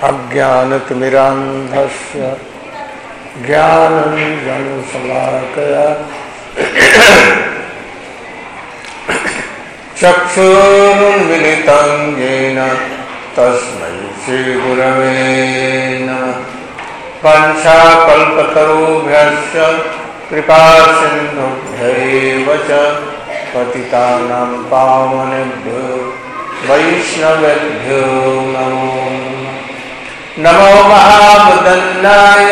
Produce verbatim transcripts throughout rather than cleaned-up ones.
अज्ञानतिमिरान्धस्य ज्ञानञ्जनशलाकया चक्षुरुन्मिलितं येन तस्मै श्रीगुरवे नमः। वाञ्छाकल्पतरुभ्यश्च कृपासिन्धुभ्यैव च पतितानां पावनेभ्यो वैष्णवेभ्यो नमो नमो महावदन्नाय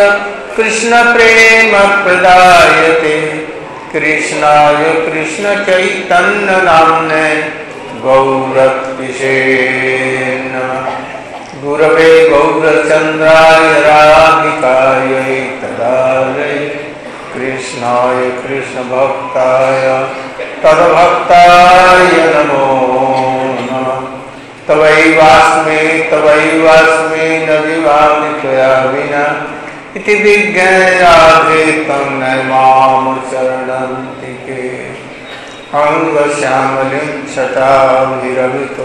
कृष्णप्रेमप्रदायते कृष्णाय कृष्णचैतन्यनाम्ने गौरत्पिषे नमः। गुरवे गौरचन्द्राय राधिकायै तदालये कृष्णाय कृष्णभक्ताय तद्भक्ताय नमो नमः। तवैवास्मि तवैवास्मि न जीवामि त्वया विना इति विज्ञायाधे तं नैमां शरणन्ति के। अंगश्यामलिं शताभिरभितो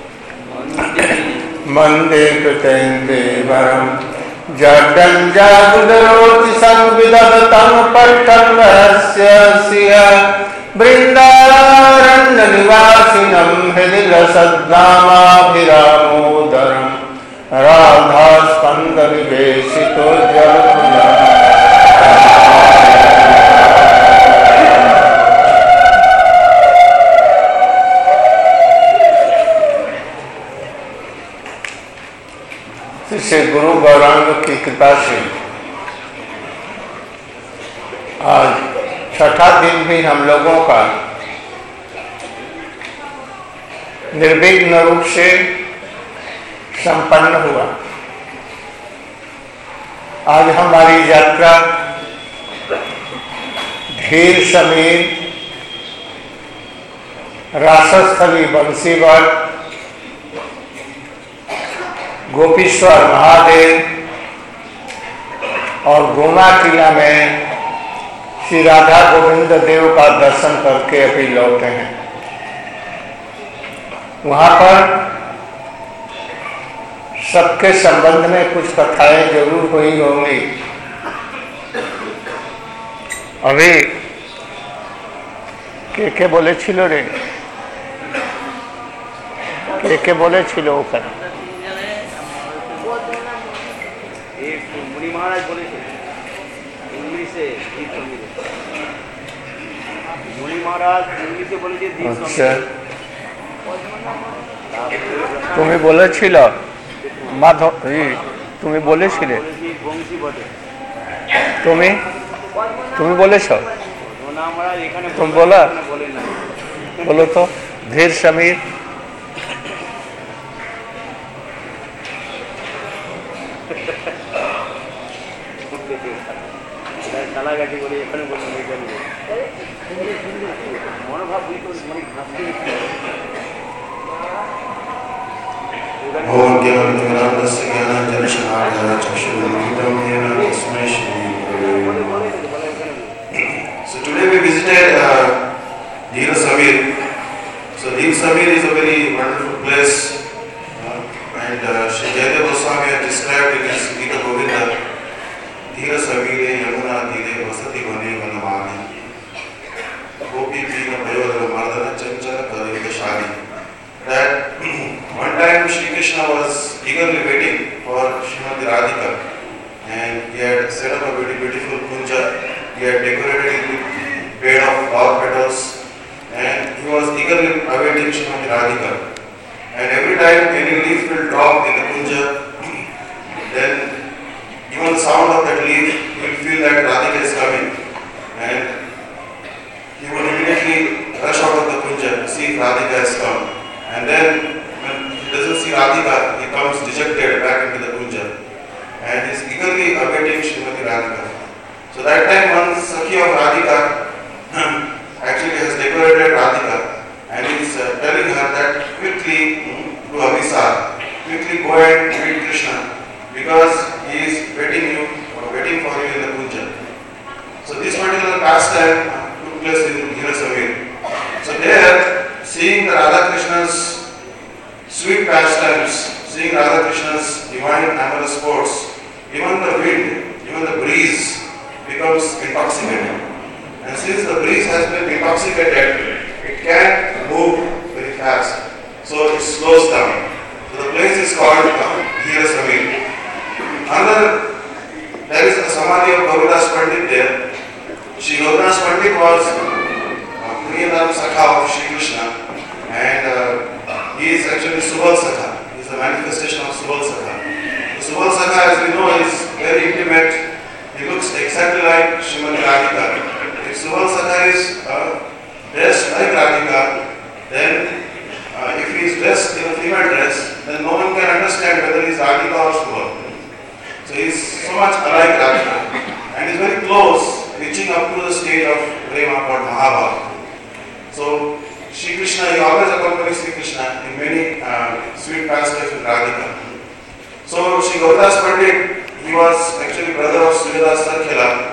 वन्दे कृतेन्दुवरं जडं जागुदरोति संविदधतं पट्टन्वस्य बृन्दारण्यनिवासिनं हृदि लसद्धामाभिरामोदरं राधास्कन्दनिवेशितो जलपुरा। श्री गुरु गौरांग की कृपा से आज छठा दिन भी हम लोगों का निर्विघ्न रूप से संपन्न हुआ। आज हमारी यात्रा धीर समीर रासस्थली बंसीवाल गोपीश्वर महादेव और गोमा किला में श्री राधा गोविंद देव का दर्शन करके अभी लौटे हैं। वहां पर सबके संबंध में कुछ कथाएं जरूर हुई होंगी। अभी के के बोले छिलो रे के के बोले छिलो ओकर महाराज बोले थे इंग्लिश से मुनि महाराज इंग्लिश से बोले थे। अच्छा तुम्हें बोले छिलो माधव तुम्हें बोले छिले तुम्हें तुम्हें बोले छो तुम बोला बोलो तो Dheer Sameer So today we visited uh, Dhira Samir. So Dhira Samir is a very wonderful place, uh, and uh, Shri Jayadeva Goswami has described in his Gita Govinda, Dhira Samire Yamuna Dhire Vasati Vane Vanamani Gopi Pina Bhayodara Mardana Chanchara Karika Shadi. That one time Shri Krishna was eagerly waiting for Srimati Radhika, and he had set up a very beautiful kunja. He had decorated it with bed of flower petals, and he was eagerly awaiting Srimati Radhika. And every time any leaf will drop in the kunja, then even the sound of that leaf, you will feel that Radhika is coming, and he would immediately rush out of the kunja to see if Radhika has come. And then when he doesn't see Radhika, he comes dejected back into the kunja, and he is eagerly awaiting Srimati Radhika. So that time one Sakhi of Radhika actually has decorated Radhika, and he is uh, telling her that quickly to Abhisar, quickly go and meet Krishna, because he is waiting you or waiting for you in the kunja. So this particular pastime took place in Dhira Samir. So there, seeing the Radha Krishna's sweet pastimes, seeing Radha Krishna's divine amorous sports, even the wind, even the breeze becomes intoxicated. And since the breeze has been intoxicated, it can't move very fast. So it slows down. So the place is called Dhira Samir. Another, there is a samadhi of Gauridas Pandit there. Shri Gauridas Pandit was Priyanam Sakha of Shri Krishna, and uh, he is actually Subal Sakha. He is the manifestation of Subal Sakha. The Subal Sakha, as we know, is very intimate. He looks exactly like Srimati Radhika. If Subal Sakha is uh, dressed like Radhika, then uh, if he is dressed in a female dress, then no one can understand whether he is Radhika or Subal. So he is so much alike Radhika, and is very close, reaching up to the stage of Prema called Mahabharata. So Shri Krishna, he always accompanies Shri Krishna in many uh, sweet pastimes with Radhika. So Shri Gauridas Pandit, he was actually brother of Sridas Sarkhela,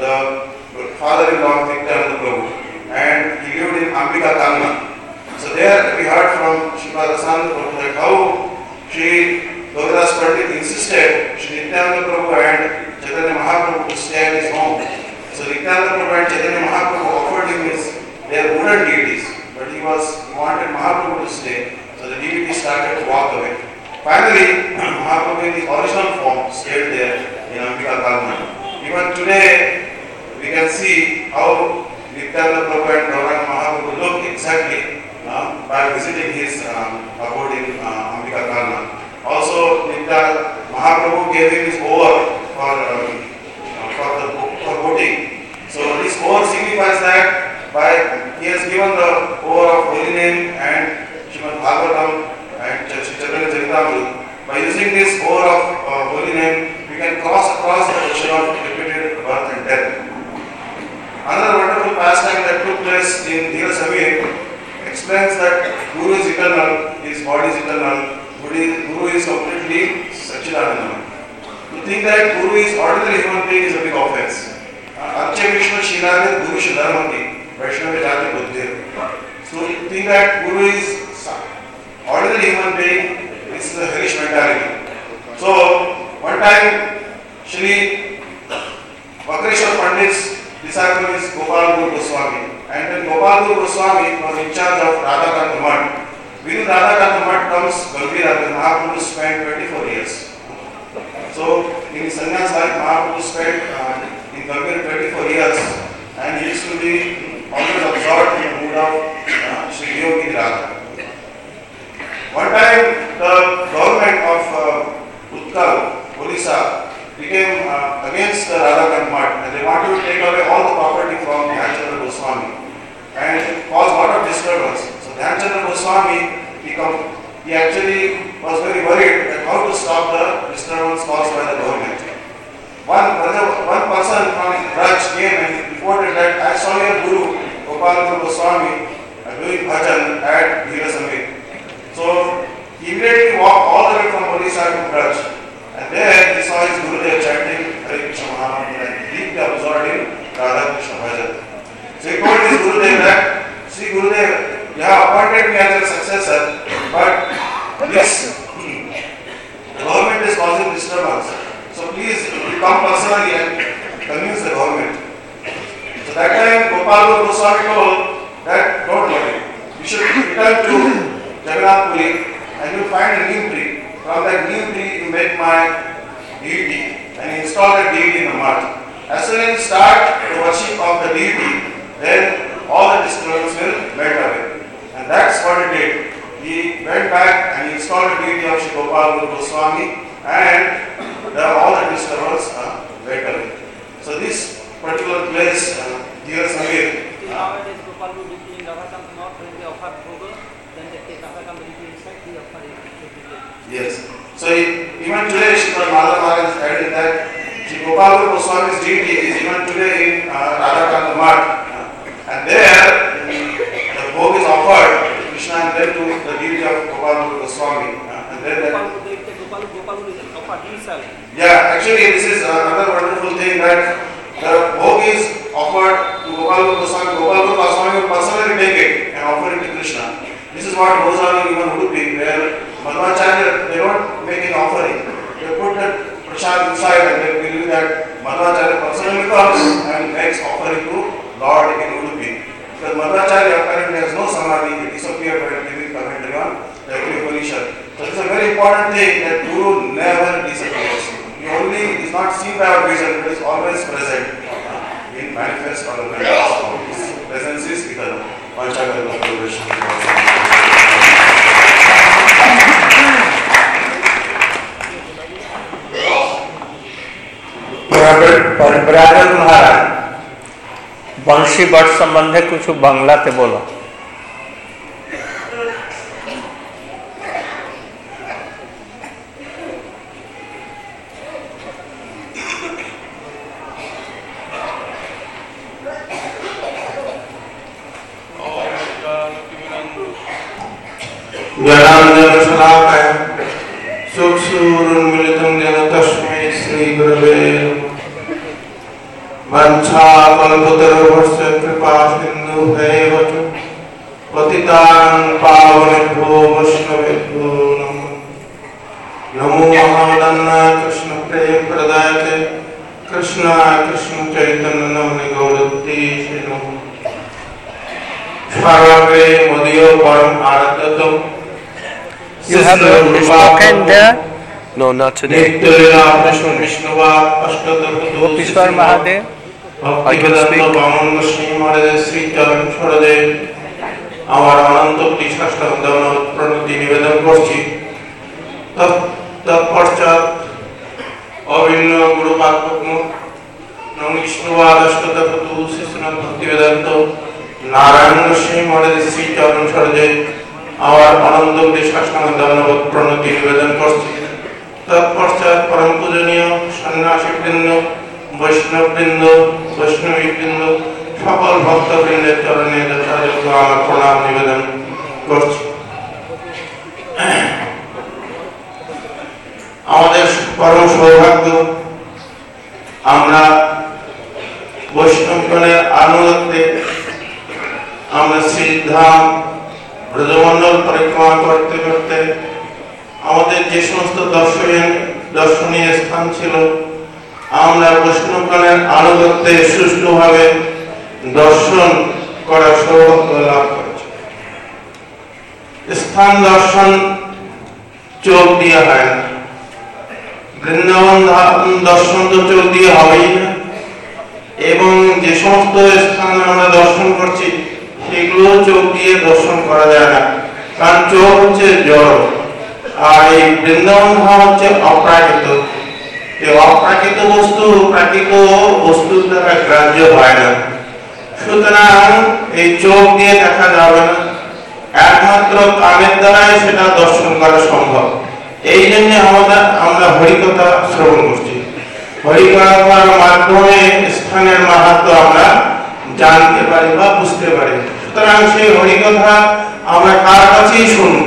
the father-in-law of Nityananda Prabhu, and he lived in Ambika Kalna. So there we heard from Srimad Rasananda Prabhu that how Shri Gauridas Pandit insisted Shri Nityananda Prabhu and Chaitanya Mahaprabhu to stay at his home. So Nityananda Prabhu and Chaitanya Mahaprabhu offered him his, their wooden deities, but he was he wanted Mahaprabhu to stay. So the deity started to walk away. Finally, Mahaprabhu in his original form stayed there in Ambika Kalna. Even today, we can see how Nityananda Prabhu and Gauranga Mahaprabhu look exactly uh, by visiting his um, abode in uh, Ambika Kalna. Also, Nitya Mahaprabhu gave him his oar for, um, for, the, for boating. So this oar signifies that by he has given the oar of holy name and Srimad Bhagavatam and Chaitanya Charitamrita. By using this oar of uh, holy name, we can cross across the ocean of repeated birth and death. Another wonderful pastime that took place in Dhira Samir explains that Guru is eternal, his body is eternal. Guru is completely Satchidananda. To think that Guru is ordinary human being is a big offense. Arche Krishna Shilare Guru Shadharmati, Vaishnava Jati Buddhir. So to think that Guru is ordinary human being is a hellish mentality. So one time Shri Vakreshwar Pandit's disciple is Gopal Guru Goswami, and when Gopal Guru Goswami was in charge of Radhakanta Math, within Radhakanta Math comes Gambhira, where Mahaprabhu spent twenty-four years. So in his sannyas life, Mahaprabhu spent uh, in Gambhira twenty-four years, and he used to be always absorbed in the mood of uh, Sri Yogi Radha. One time, the government of uh, Utkal, Odisha, became uh, against the Radhakanta Math, and they wanted to take away all the property from Dhyanchandra Goswami, and it caused a lot of disturbance. Dhyanchandra Goswami, he, com- he actually was very worried that how to stop the disturbance caused by the government. One, one person from Raj came and reported that I saw your Guru, Gopal Guru Goswami, uh, doing bhajan at Dhira Samir. So he immediately walked all the way from Odisha to Raj, and there he saw his Gurudev chanting Hare Krishna Mahamantra and deeply absorbed in Radha Krishna bhajan. So he told his Gurudev that, see Gurudev, you have appointed me as your successor, but this, the government is causing disturbance. So please come personally and convince the government. So that time Gopal Guru Goswami told that don't worry, you should return to Jagannath Puri and you will find a neem tree. From that neem tree you make my deity and install that deity in the mud. As soon as you start the worship of the deity, then all the disturbance will melt away. And that's what he did. He went back and he installed the deity of Shri Gopal Guru Goswami, and the, all the disturbance uh, went away. So this particular place, uh, Dhira Samir. Nowadays, Gopal Guru deity in Radhakanta Math, when they offer bhoga, then they take Radhakanta deity inside, they offer it. Yes. So he, even today, Srimad Madhava Maharaj is adding that Shri Gopal Guru Goswami's deity is even today in uh, Radhakanta Math, uh, and there the bhog is offered to Krishna and then to the deity of Gopal Guru Goswami. Uh, and then Gopal Guru, Gopal Guru, Gopal Guru is offered himself. Yeah, actually this is another wonderful thing that the bhog is offered to Gopal Guru Goswami. Gopal Guru Goswami will personally take it and offer it to Krishna. This is what goes on in even Udupi, where Madhvacharya, they don't make any offering. So it's a very important thing that Guru never disappears. He only is not seen by our vision, but is always present in manifest or the manifest form. His presence is eternal. Brother Maharaj Banshi Bhatt संबंधे कुछ बांग्लाते बोलो। ज्ञानांजनशलाकया चक्षुरुन्मीलितं येन तस्मै श्रीगुरवे वंशाकल्पतरुभ्यश्च कृपासिन्धुभ्यैव च पतितानां पावनेभ्यो वैष्णवेभ्यो नमः। नमो महावदन्नाय कृष्णप्रेमप्रदायते कृष्णाय कृष्णचैतन्यनाम्ने गौरतीशे नमः। Sarvagre Modiyo Param Aradatam. You have spoken there? No, not today. Gopishwar Mahadev. I can speak. আমার অনন্ত বিশ্বাসকামদান প্রণতি নিবেদন করছি। তৎপশ্চাৎ অভিন্ন গুরু পাকপদ্ম নম বিষ্ণুবাদ অষ্টদপতু শিষ্যনাথ ভক্তিবেদান্ত নারায়ণ সিং মহারাজ শ্রী চরণ সরজে আমার অনন্ত বিশ্বাসকামদান প্রণতি নিবেদন করছি। তৎপশ্চাৎ পরম পূজনীয় সন্ন্যাসীবৃন্দ বৈষ্ণববৃন্দ বৈষ্ণবীবৃন্দ সকল ভক্তবৃন্দের চরণে যথাযোগ্য আমার প্রণাম নিবেদন করছি। আমাদের পরম সৌভাগ্য আমরা বৈষ্ণবগণের আনুগত্যে আমরা শ্রীধাম ব্রজমণ্ডল পরিক্রমা করতে করতে আমাদের যে সমস্ত দর্শনীয় দর্শনীয় স্থান ছিল আমরা বৈষ্ণবগণের আনুগত্যে সুষ্ঠুভাবে দর্শন করার সৌভাগ্য লাভ করেছি। স্থান দর্শন চোখ দিয়ে হয় না, বৃন্দাবন দর্শন তো চোখ দিয়ে হবেই না, এবং যে সমস্ত স্থান আমরা দর্শন করছি সেগুলো চোখ দিয়ে দর্শন করা যায় না, কারণ চোখ হচ্ছে জড় আর এই বৃন্দাবন ধাম হচ্ছে অপ্রাকৃত। এই অপ্রাকৃত বস্তু প্রাকৃত বস্তুর দ্বারা গ্রাহ্য হয় না, সুতরাং এই চোখ দিয়ে দেখা যাবে না, একমাত্র কানের দ্বারাই সেটা দর্শন করা সম্ভব। এই জন্য আমাদের আমরা হরিকথা শ্রবণ করছি, হরিকথার মাধ্যমে স্থানের মাহাত্ম্য আমরা জানতে পারি বা বুঝতে পারি। সুতরাং সেই হরিকথা আমরা কার কাছেই শুনব?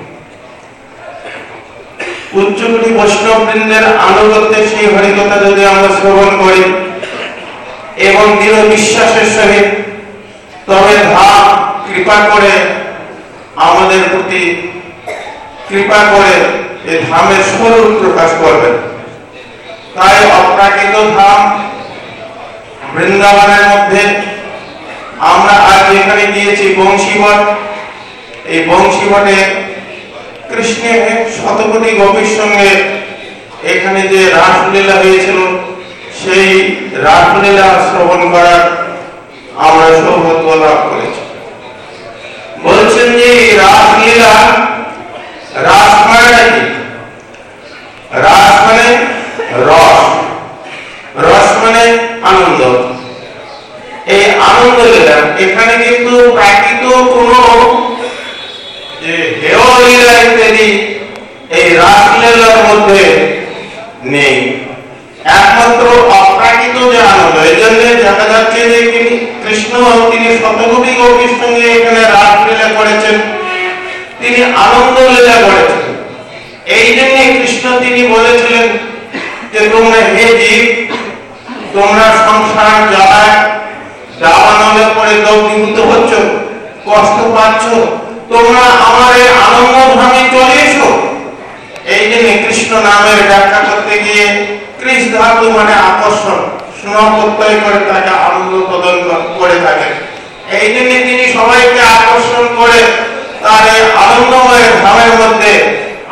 উচ্চকোটি বৈষ্ণববৃন্দের আনুগত্যে সেই হরিকথা যদি আমরা শ্রবণ করি এবং দৃঢ় বিশ্বাসের সহিত, তবে ধাম কৃপা করে আমাদের প্রতি কৃপা করে এই ধামের স্বরূপ প্রকাশ করবেন। তাই অপ্রাকৃত ধাম বৃন্দাবনের মধ্যে আমরা আজ এখানে গিয়েছি বংশীবট। এই বংশীবটে কৃষ্ণের শতকোটি গোপীর সঙ্গে এখানে যে রাসলীলা হয়েছিল সেই রাসলীলা শ্রবণ করার আমরা সৌভাগ্য লাভ করেছি। বলছেন যে রাসলীলা, রাস মানে কি? রাস মানে রস, রস মানে আনন্দ। এই আনন্দ লীলা এখানে কিন্তু প্রাকৃত কোন যে হেয় লীলা ইত্যাদি এই রাসলীলার মধ্যে নেই, একমাত্র অপ্রাকৃত যে আনন্দ। এই জন্য দেখা যাচ্ছে যে কৃষ্ণ তিনি শতকোটি গোপীর সঙ্গে এখানে রাসলীলা করেছেন, তিনি আনন্দ লীলা করেছেন। এই জন্য কৃষ্ণ তিনি বলেছিলেন যে তোমরা হে জীব, তোমরা সংসার জ্বালায় দাবানলের পরে দগ্ধীভূত হচ্ছ, কষ্ট পাচ্ছ, তোমরা আমার এই আনন্দ ধামে চলে এসো। এই জন্য কৃষ্ণ নামের ব্যাখ্যা করতে গিয়ে কৃষ ধাতু মানে আকর্ষণ, স্নেহ প্রত্যয় করে তাকে আনন্দ প্রদান করে থাকেন। এই জন্য তিনি সবাইকে আকর্ষণ করে তার এই আনন্দময় ধামের মধ্যে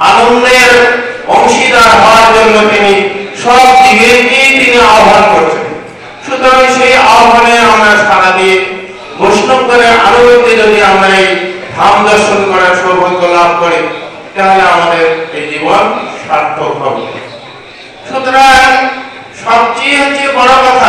আনন্দের অংশীদার হওয়ার জন্য তিনি সব জীবেরকেই তিনি আহ্বান করছেন। সুতরাং সেই আহ্বানে আমরা সাড়া দিয়ে বৈষ্ণবগণের আনুগত্যে যদি আমরা এই ধাম দর্শন করার সৌভাগ্য লাভ করি, তাহলে আমাদের এই জীবন সার্থক হবে। সুতরাং সবচেয়ে হচ্ছে বড় কথা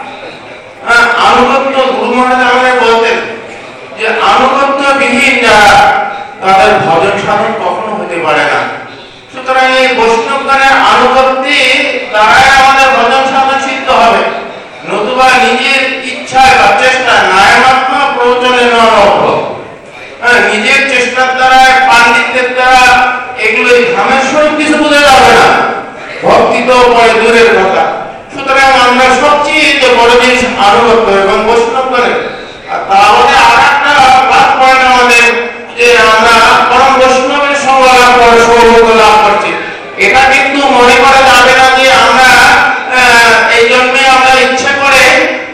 আনুগত্য। গুরু মহারাজ আমাদের বলতেন যে আনুগত্য বিহীন যারা, তাদের ভজন সাধন কখনো হতে পারে না। সুতরাং এই বৈষ্ণবগণের আনুগত্যে দ্বারাই আমাদের ভজন সাধন সিদ্ধ হবে, নতুবা নিজের ইচ্ছায় বা চেষ্টা নায়মাত্ম প্রয়োজনে নরভ, নিজের চেষ্টার দ্বারা পাণ্ডিত্যের দ্বারা এগুলো ধামের স্বরূপ কিছু বোঝা যাবে না, ভক্তি তো পরে দূরের কথা। সুতরাং আমরা সবচেয়ে যে বড় জিনিস আনুগত্য এবং বৈষ্ণবগণের। আর তার মধ্যে আর একটা লাভ পয়েন্ট আমাদের যে আমরা পরম বৈষ্ণবের সঙ্গ লাভ করে সৌভাগ্য লাভ করছি, এটা কিন্তু মনে করা যাবে না যে আমরা এই জন্মে আমরা ইচ্ছা করে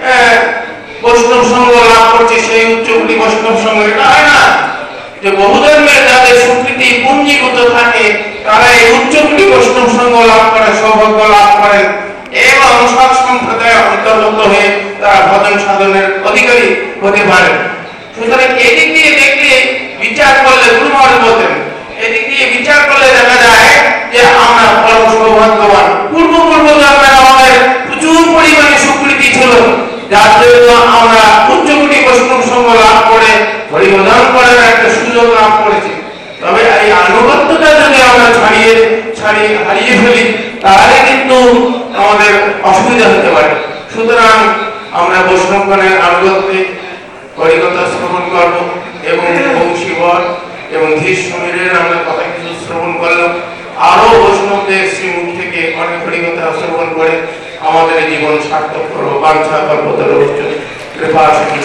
বৈষ্ণব সঙ্গ লাভ করছি, সেই উচ্চকোটি বৈষ্ণব সঙ্গ। এটা হয় না যে বহুজন্মের যাদের সুকৃতি পুঞ্জীভূত থাকে তারা এই উচ্চকোটি বৈষ্ণব সঙ্গ লাভ করে সৌভাগ্য লাভ করেন এবং সৎ সম্প্রদায় অন্তর্ভুক্ত হয়ে তারা ভজন সাধনের অধিকারী হতে পারেন। সুতরাং এদিক দিয়ে দেখলে বিচার করলে, গুরু মহারাজ বলতেন, এদিক দিয়ে বিচার করলে দেখা যায় যে আমরা পরম সৌভাগ্যবান। পূর্ব পূর্ব জন্মের আমাদের প্রচুর পরিমাণে সুকৃতি ছিল, যার জন্য আমরা উচ্চকোটি বৈষ্ণব সঙ্গ লাভ করে হরিভজন করার একটা সুযোগ লাভ করেছি। তবে এই আনুগত্যটা যদি আমরা ছাড়িয়ে ছাড়িয়ে হারিয়ে ফেলি, তাহলে কিন্তু আমাদের অসুবিধা হতে পারে। সুতরাং আমরা বৈষ্ণবগণের আনুগত্যে হরিকথা শ্রবণ করব এবং বংশীবর এবং ধীর সমীরের আমরা কথা কিছু শ্রবণ করলাম। আরো বৈষ্ণবদের শ্রীমুখ থেকে অনেক হরিকথা শ্রবণ করে আমাদের জীবন সার্থক করবো। বাঞ্ছা কল্পতরু কৃপা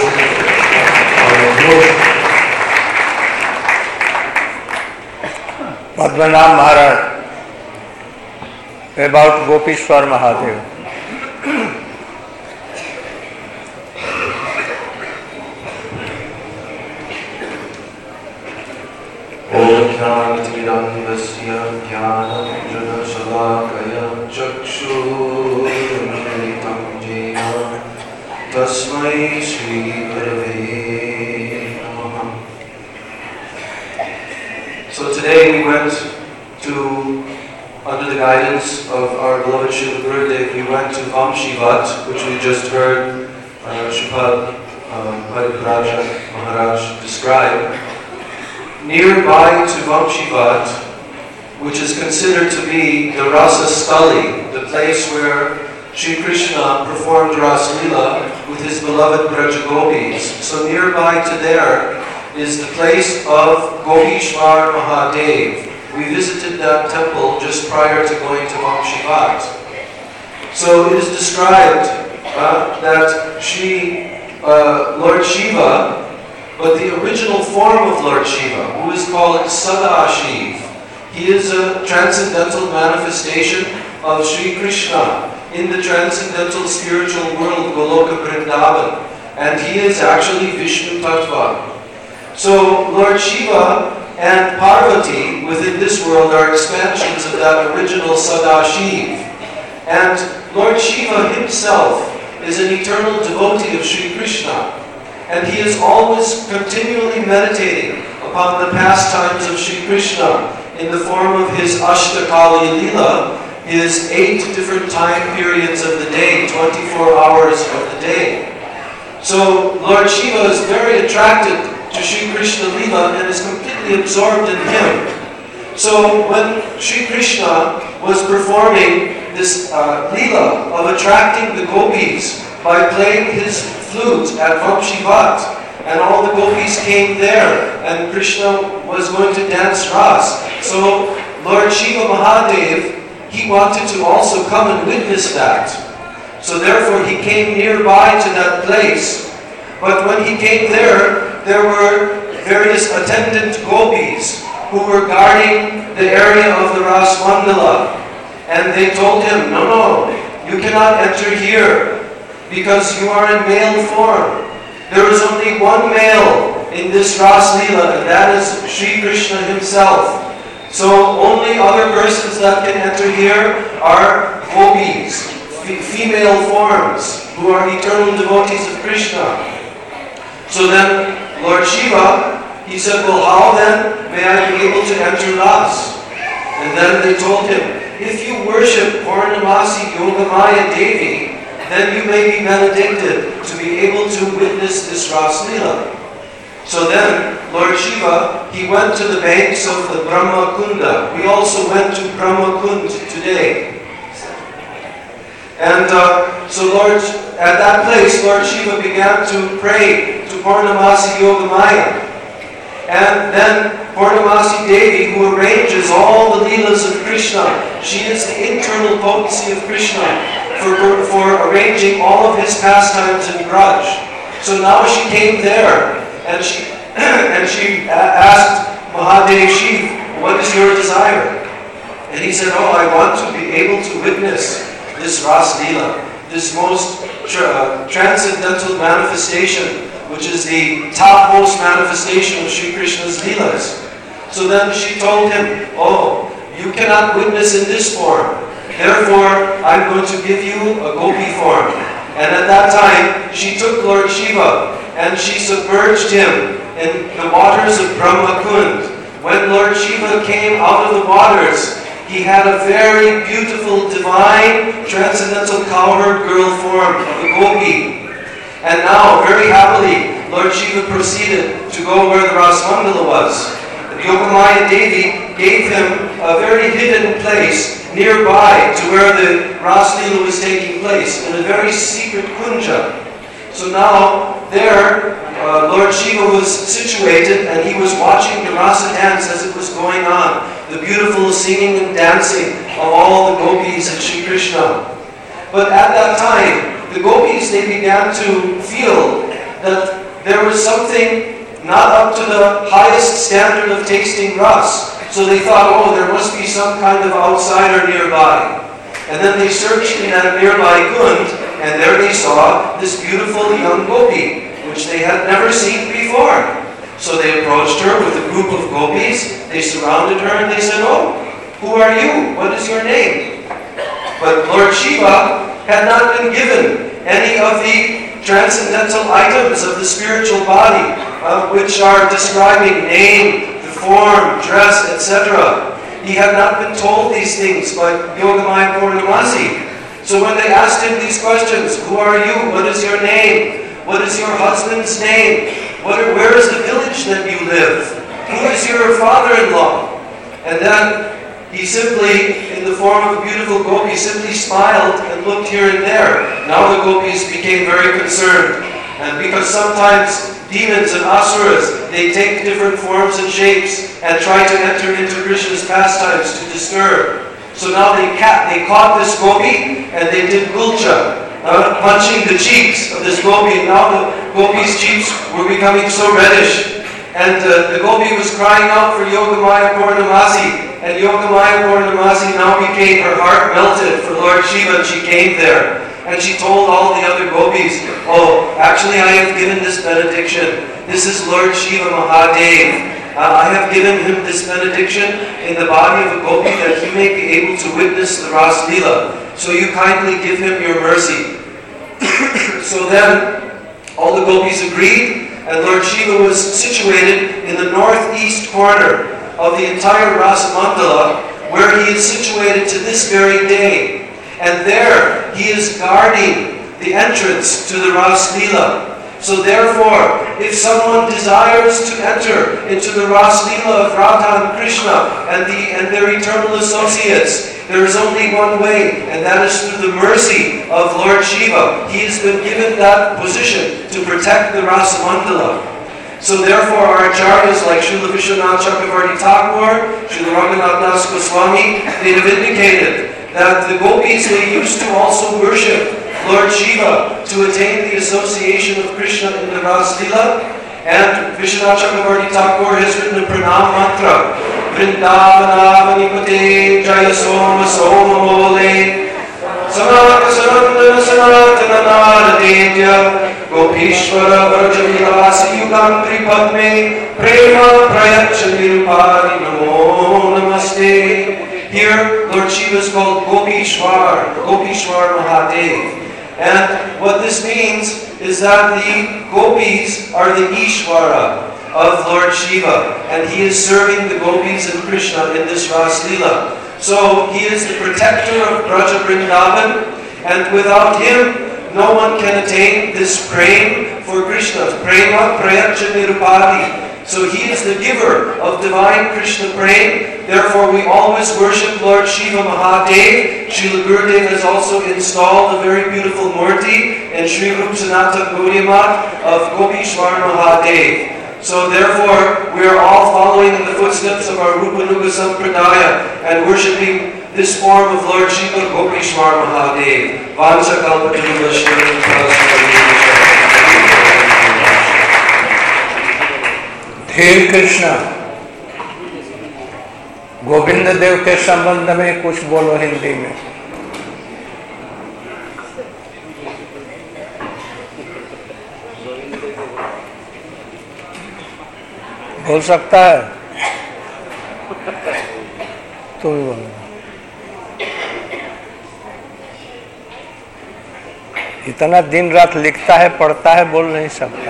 Padmanabh Maharaj about Gopishwar Mahadev. Om Jnanatimirandasya Jnananjanashalakaya Chakshurmilitam Jena Tasmai Shri Gurave Namaha. So today we went to, under the guidance of our beloved Srila Gurudev, we went to Vamshivat, which we just heard uh, Shripad um, Paripuraja Maharaj describe. Nearby to Vamshivat, which is considered to be the Rasa Stali, the place where Sri Krishna performed Ras Leela with his beloved Braja Gopis. So nearby to there is the place of Gopishwar Mahadev. We visited that temple just prior to going to Vamshivat. So it is described uh, that Shri uh, Lord Shiva, but the original form of Lord Shiva, who is called Sadashiv, he is a transcendental manifestation of Sri Krishna in the transcendental spiritual world Goloka Vrindavan, and he is actually Vishnu Tattva. So Lord Shiva and Parvati within this world are expansions of that original Sadashiv. And Lord Shiva himself is an eternal devotee of Sri Krishna. And he is always continually meditating upon the pastimes of Sri Krishna in the form of his Ashtakali Leela, his eight different time periods of the day, twenty-four hours of the day. So Lord Shiva is very attracted to Sri Krishna Leela and is completely absorbed in him. So when Sri Krishna was performing this uh, Leela of attracting the gopis by playing his flute at Vamshivat, and all the gopis came there, and Krishna was going to dance Ras. So Lord Shiva Mahadev, he wanted to also come and witness that. So therefore he came nearby to that place. But when he came there, there were various attendant gopis who were guarding the area of the Ras Mandala. And they told him, no, no, you cannot enter here, because you are in male form. There is only one male in this Ras Leela, and that is Sri Krishna himself. So only other persons that can enter here are gopis, f- female forms, who are eternal devotees of Krishna. So then Lord Shiva, he said, well, how then may I be able to enter Ras? And then they told him, if you worship Purnamasi Yogamaya Devi, then you may be benedicted to be able to witness this Ras Leela. So then, Lord Shiva, he went to the banks of the Brahma Kunda. We also went to Brahma Kund today. And uh, so Lord, at that place, Lord Shiva began to pray to Purnamasi Yogamaya. And then Purnamasi Devi, who arranges all the Leelas of Krishna, she is the internal potency of Krishna for, for arranging all of his pastimes in Braj. So now she came there. And she and she asked Mahadev Shiv, what is your desire? And he said, oh, I want to be able to witness this Ras Leela, this most tra- transcendental manifestation, which is the topmost manifestation of Sri Krishna's Leelas. So then she told him, oh, you cannot witness in this form. Therefore, I'm going to give you a gopi form. And at that time, she took Lord Shiva and she submerged him in the waters of Brahma Kund. When Lord Shiva came out of the waters, he had a very beautiful, divine, transcendental cowherd girl form of a gopi. And now, very happily, Lord Shiva proceeded to go where the Ras Mangala was. Yogamaya Devi gave him a very hidden place nearby to where the Ras Leela was taking place, in a very secret kunja. So now, there, uh, Lord Shiva was situated and he was watching the rasa dance as it was going on, the beautiful singing and dancing of all the gopis and Sri Krishna. But at that time, the gopis, they began to feel that there was something not up to the highest standard of tasting ras. So they thought, oh, there must be some kind of outsider nearby. And then they searched in that nearby kund, and there they saw this beautiful young gopi, which they had never seen before. So they approached her with a group of gopis, they surrounded her and they said, oh, who are you? What is your name? But Lord Shiva had not been given any of the transcendental items of the spiritual body, uh, which are describing name, the form, dress, et cetera. He had not been told these things by Yogamaya Purnamasi. So when they asked him these questions, who are you? What is your name? What is your husband's name? What are, where is the village that you live? Who is your father-in-law? And then he simply, in the form of a beautiful gopi, simply smiled and looked here and there. Now the gopis became very concerned. And because sometimes demons and asuras, they take different forms and shapes and try to enter into Krishna's pastimes to disturb. So now they, ca- they caught this gopi and they did gulcha, uh, punching the cheeks of this gopi. And now the gopi's cheeks were becoming so reddish. And uh, the gopi was crying out for Yogamaya Purnamasi. And Yogamaya Purnamasi now became, her heart melted for Lord Shiva, and she came there. And she told all the other gopis, oh, actually I have given this benediction. This is Lord Shiva Mahadev. Uh, I have given him this benediction in the body of a gopi that he may be able to witness the Ras Leela. So you kindly give him your mercy. So then, all the gopis agreed, and Lord Shiva was situated in the northeast corner of the entire Rasa Mandala, where he is situated to this very day. And there, he is guarding the entrance to the Ras Leela. So therefore, if someone desires to enter into the Ras Leela of Radha and Krishna and, the, and their eternal associates, there is only one way, and that is through the mercy of Lord Shiva. He has been given that position to protect the Rasa Mandala. So therefore, our acharyas like Srila Vishwanath Chakravarti Thakur, Srila Raghunath Das Goswami, they have indicated that the gopis, they used to also worship Lord Shiva to attain the association of Krishna in the Ras Leela. And Vishwanath Chakravarti Thakur has written a pranam mantra, Vrindavanavanipote Jaya Soma Soma Mole Sanaka Sanatana Sanatana Naradetya Gopishwar Vraj विलासी युगं त्रिपद्मे प्रेम प्रयच्छ निरुपाधि नमो नमस्ते. Here Lord Shiva is called Gopishwar, Gopishwar Mahadev. And what this means is that the gopis are the Ishvara of Lord Shiva, and he is serving the gopis and Krishna in this Ras Leela. So he is the protector of Braja Vrindavan, and without him no one can attain this prem for Krishna. Prema Prayachya Nirupadi. So he is the giver of divine Krishna prem. Therefore we always worship Lord Shiva Mahadev. Srila Gurudev has also installed a very beautiful murti in Sri Rup Sanatana Gaudiya Math of Gopishwar Mahadev. So therefore we are all following in the footsteps of our Rupanuga Sampradaya and worshipping this form of Lord Shiva Gopishwar Mahadev. Vancha Kalpatruva Shri हे कृष्ण, गोविंद देव के संबंध में कुछ बोलो हिंदी में. बोल सकता है तो भी बोलो. इतना दिन रात लिखता है, पढ़ता है, बोल नहीं सकता.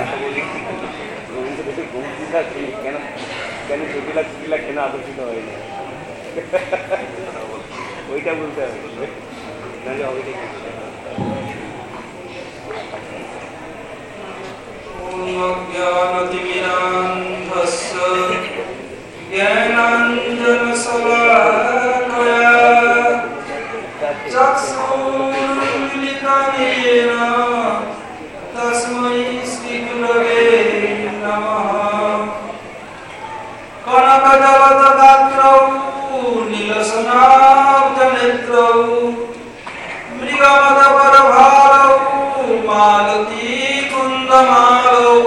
तस्मै श्री गुरवे नमः. कनकदलतगात्रौ नीलसनाब्जनेत्रौ मृगमदपरभारौ मालती कुन्दमालौ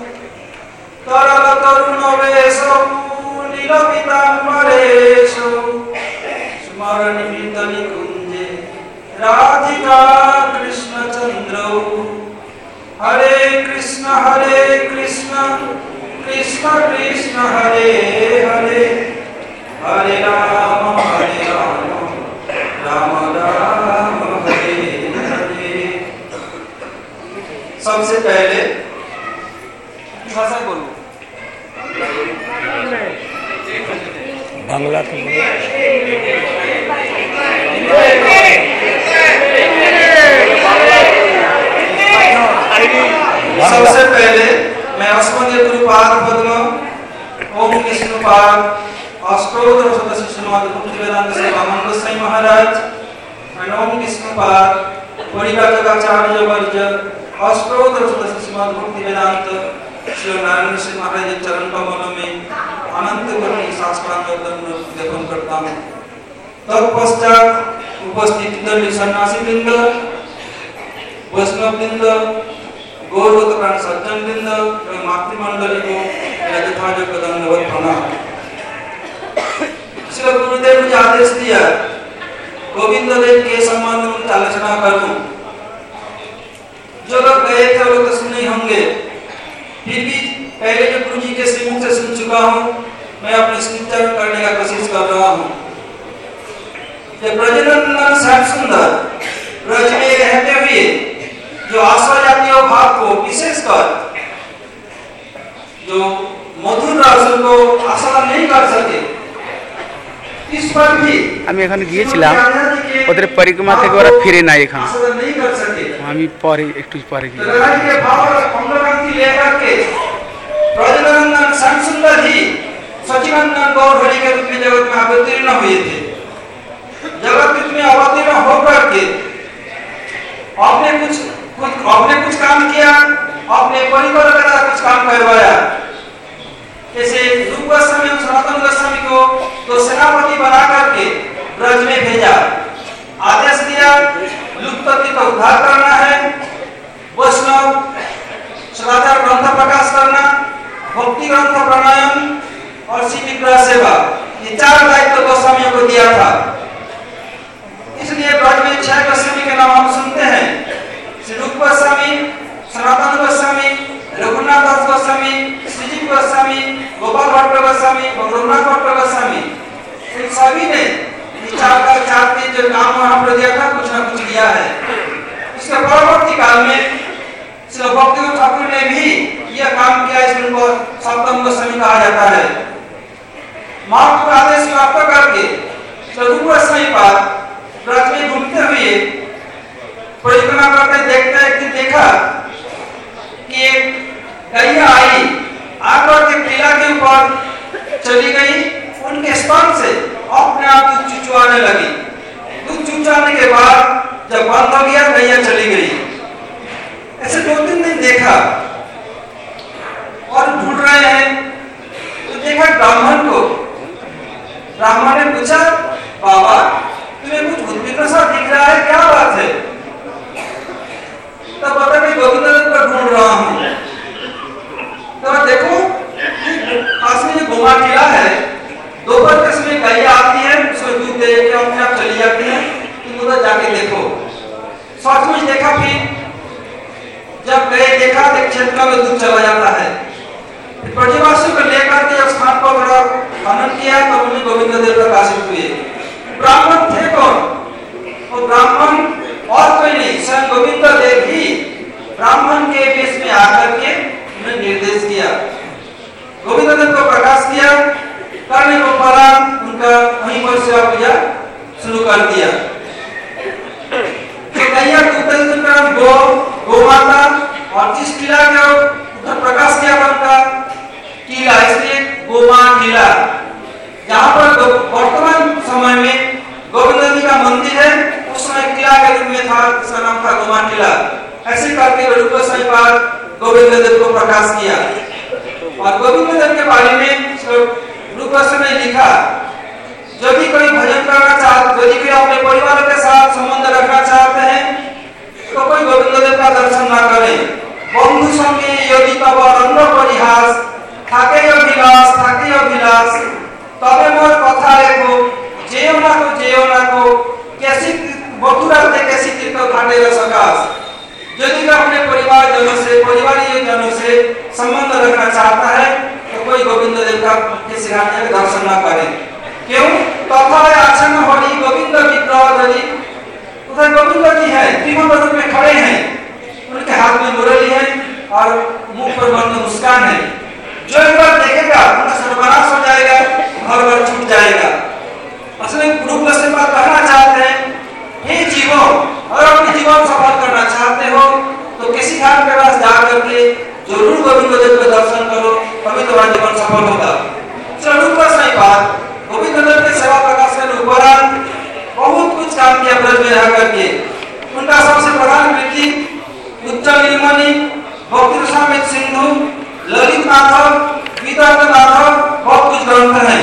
तरलतरुणवेशौ नीलपीताम्बरेशौ स्मरणीतनिकुञ्जे राधिका कृष्णचन्द्रौ. हरे कृष्ण हरे कृष्ण कृष्ण कृष्ण हरे हरे हरे राम हरे राम राम राम हरे हरे. सबसे पहले भाषा बोलो. बांग्ला की सबसे पहले मैं अस्मदीय गुरुपाद पद्म ओम विष्णुपाद अष्टोत्तर सदस्य श्रीमद भक्ति वेदांत सेवा मंगल साई महाराज एंड ओम विष्णुपाद परिवारकाचार्य वर्ग अष्टोत्तर सदस्य श्रीमद भक्ति वेदांत श्री नारायण श्री महाराज के चरण कमलों में अनंत कोटि शास्त्रांग ज्ञापन करता हूँ. तत्पश्चात उपस्थित दंडी सन्यासी वृंद, वैष्णव वृंद, गौरव प्राण सज्जन वृंद एवं मातृमंडली को मेरा यथायोग्य दंडवत प्रणाम. श्री गुरुदेव ने आदेश दिया गोविंद देव के संबंध में कुछ आलोचना करूं. जो लोग गए थे वो तो सुने होंगे, फिर भी पहले जो गुरु जी के श्रीमुख से सुन चुका हूं, मैं अपने स्मृति करने का कोशिश कर रहा हूं. ब्रजनंदन श्याम सुंदर ब्रज में रहते हुए जो आश्रय जातीय भाव को विशेषकर जो मधुर रस को आस्वादन नहीं कर सके, इस पर भी আমি এখানে গিয়েছিলাম, ওদের পরিক্রমা থেকে ওরা ফিরে নাই এখানে, आस्वादन नहीं कर सके. আমি परे একটু परे গিয়ে लड़ाई के भाव और अंगभक्ति लेकर के ब्रजनंदन श्याम सुंदर ही सचिदानंद गौर हरि के रूप में जगत में अवतीर्ण हुए थे. जगत में अवतीर्ण होकर के आपने कुछ कुछ आपने कुछ काम किया, आपने परिवार का कुछ काम करवाया. जैसे रूप गोस्वामी और सनातन गोस्वामी को तो सेनापति बना करके ब्रज में भेजा, आदेश दिया लुप्तति का उद्धार करना है, वैष्णव सदाचार ग्रंथ प्रकाश करना, भक्ति ग्रंथ प्रणयन और शिव विग्रह सेवा, ये चार दायित्व गोस्वामियों को दिया था. इसलिए ब्रज में छह गोस्वामी के नाम हम सुनते हैं. श्री रूप गोस्वामी, सनातन गोस्वामी, गोस्वामी, रघुनाथ भट्ट गोस्वामी, इन सभी ने चार का चार तीन जो काम वहाँ पर दिया था कुछ ना कुछ किया है। इसके परवर्ती काल में श्री भक्ति ठाकुर ने भी यह काम किया, इसलिए उनको सप्तम गोस्वामी कहा जाता है। महाप्रभु आदेश प्राप्त करके रूप गोस्वामी पाद ब्रज में घूमते हुए परिक्रमा करते देखते एक दिन देखा कि एक गैया आई, आकर के टीला के ऊपर चली गई, उनके स्तन से अपने आप दूध चुचुआने लगी। दूध चुचुआने के बाद जब बंद हो गया गैया चली गई। ऐसे दो तीन दिन देखा और ढूंढ रहे हैं तो देखा ब्राह्मण को। ब्राह्मण ने पूछा, बाबा तुम्हें कुछ उद्विग्न सा दिख रहा है, क्या बात है? तब बता मैं गोविंद को ढूंढ रहा हूँ। तो देखो पास में जो गोमा टीला है, दोपहर के समय गैया आती है, उसमें दूध दे के अपने आप चली जाती है, तुम उधर जाके देखो। सचमुच देखा, फिर जब गए देखा तो क्षेत्र में दूध चला जाता है। ब्रजवासियों को लेकर के स्थान पर बड़ा खनन किया तो उन्हें गोविंद देव प्रकाशित हुए। ब्राह्मण थे कौन? वो ब्राह्मण और कोई नहीं, स्वयं गोविंद देव ही ब्राह्मण के वेश में आकर के उन्हें निर्देश किया, गोविंद देव को प्रकाश किया। करने को पड़ा उनका वहीं पर सेवा पूजा शुरू कर दिया। तो गैया को गो गौ माता और जिस टीला के उधर प्रकाश किया था उनका टीला, इसलिए गोमा टीला। जहाँ पर वर्तमान समय में गोविंद जी का मंदिर है, उस समय टीला के रूप में था, उसका नाम था गोमा टीला। ऐसे करके रूप गोस्वामी पाद गोविंद देव को प्रकाश किया। और गोविंद देव के बारे में रूप गोस्वामी ने लिखा, यदि कोई भजन करना चाहते, यदि कोई अपने परिवार के साथ संबंध रखना चाहते हैं तो कोई गोविंद देव का दर्शन ना करे। बंधु संगे यदि तब रंग परिहास থাকে অভিলাষ থাকে অভিলাষ তবে মোর কথা রেখো যেও না কো যেও না কো कैसी बतुराते कैसी तीर्थ घाटे रसकास। यदि वह अपने परिवार जनों से परिवारीय जनों से संबंध रखना चाहता है तो कोई गोविंद देव का के सिखाने के दर्शन न करे। क्यों? तथा आसन हरि गोविंद विग्रह धरि, उधर गोविंद जी है, त्रिभुवन रूप में खड़े हैं, उनके हाथ में मुरली है और मुंह पर मंद मुस्कान है। जो एक बार देखेगा उनका सर्वनाश हो जाएगा, घर घर छूट जाएगा। असल में रूप गोस्वामी पाद कहना चाहते हैं, हे जीवो, अगर अपने जीवन सफल करना चाहते हो तो किसी घाट के पास जा करके जरूर गोविंद देव का दर्शन करो, तभी तुम्हारा जीवन सफल होगा। चलो रूप गोस्वामी पाद गोविंद देव के सेवा प्रकाश के उपरांत बहुत कुछ काम किया ब्रज में रह करके। उनका सबसे प्रधान कृति उच्चल नीलमणि, भक्ति रसामृत सिंधु, ललित माधव, विदर्भ माधव, बहुत कुछ ग्रंथ हैं।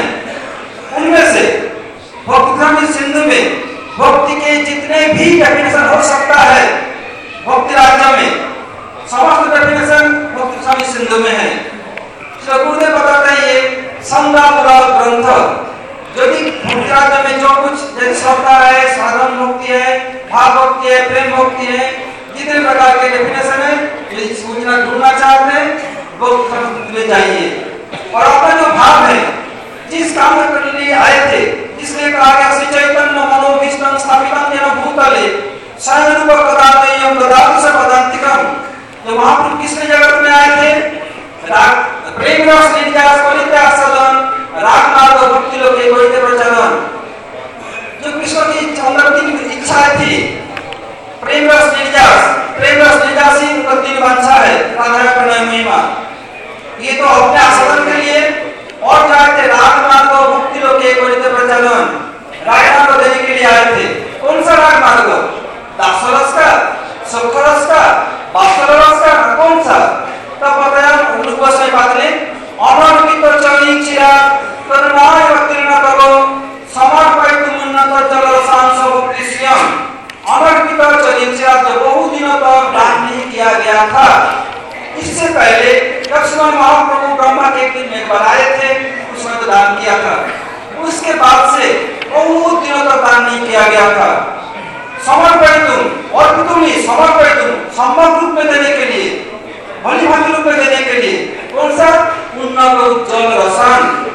उनमें से भक्ति रसामृत सिंधु में भक्ति के जितने भी डेफिनेशन हो सकता है भक्ति राज्य में, समस्त डेफिनेशन भक्ति रसामृत सिंधु में है। गुरुदेव बताते हैं ये संदामूलक ग्रंथ, यदि भक्ति राज्य में जो कुछ जैसे श्रद्धा है, साधन भक्ति है, भाव भक्ति है, प्रेम भक्ति है, जितने प्रकार के डेफिनेशन है, यदि सूचना ढूंढना चाहते हैं वो ले जाइए। और अपना जो भाव है, जिस काम में करने लिए आए थे, इसलिए कहा गया श्री चैतन्य मनोभीष्टं स्थापितं येन भूतले स्वयं रूप कदामयं ददातु स पदान्तिकम्। जो महापुरुष किसने जगत में आए थे? राग प्रेम रस नित्यास परित्याग सदन राग मार्ग भक्ति लोके कोइते प्रचलन। जो कृष्ण की अंदर तीन इच्छाएं थी, प्रेम रस नित्यास, प्रेम रस नित्यासी उनका तीन वांछा है, राधा प्रणय महिमा। ये तो अपने आस्वादन के लिए और चाहते राग मार्ग भक्ति लोके कोइते प्रचलन, राग मार्ग देने के लिए आए थे। कौन सा राग मार्ग? दासरस का, सुखरस का, वात्सल्य का, कौन सा? तब बताया रूप गोस्वामी पाद ने अनर्पित चली चिरा करुणाय अवतीर्ण करो समर्पित उन्नत जल रसांश भक्तिश्यम। अनर्पित चली चिरा जो बहुत दिनों तक दान नहीं किया गया था, इससे पहले जब श्रीमान महाप्रभु ब्रह्मा के दिन में बनाए थे उसमें तो दान किया था, उसके बाद से बहुत दिनों तक दान नहीं किया गया था। समर्पित और तुम ही समर्पित संभव रूप में देने के लिए, भली भांति रूप में देने के लिए, कौन सा? उन्नत जल रसान,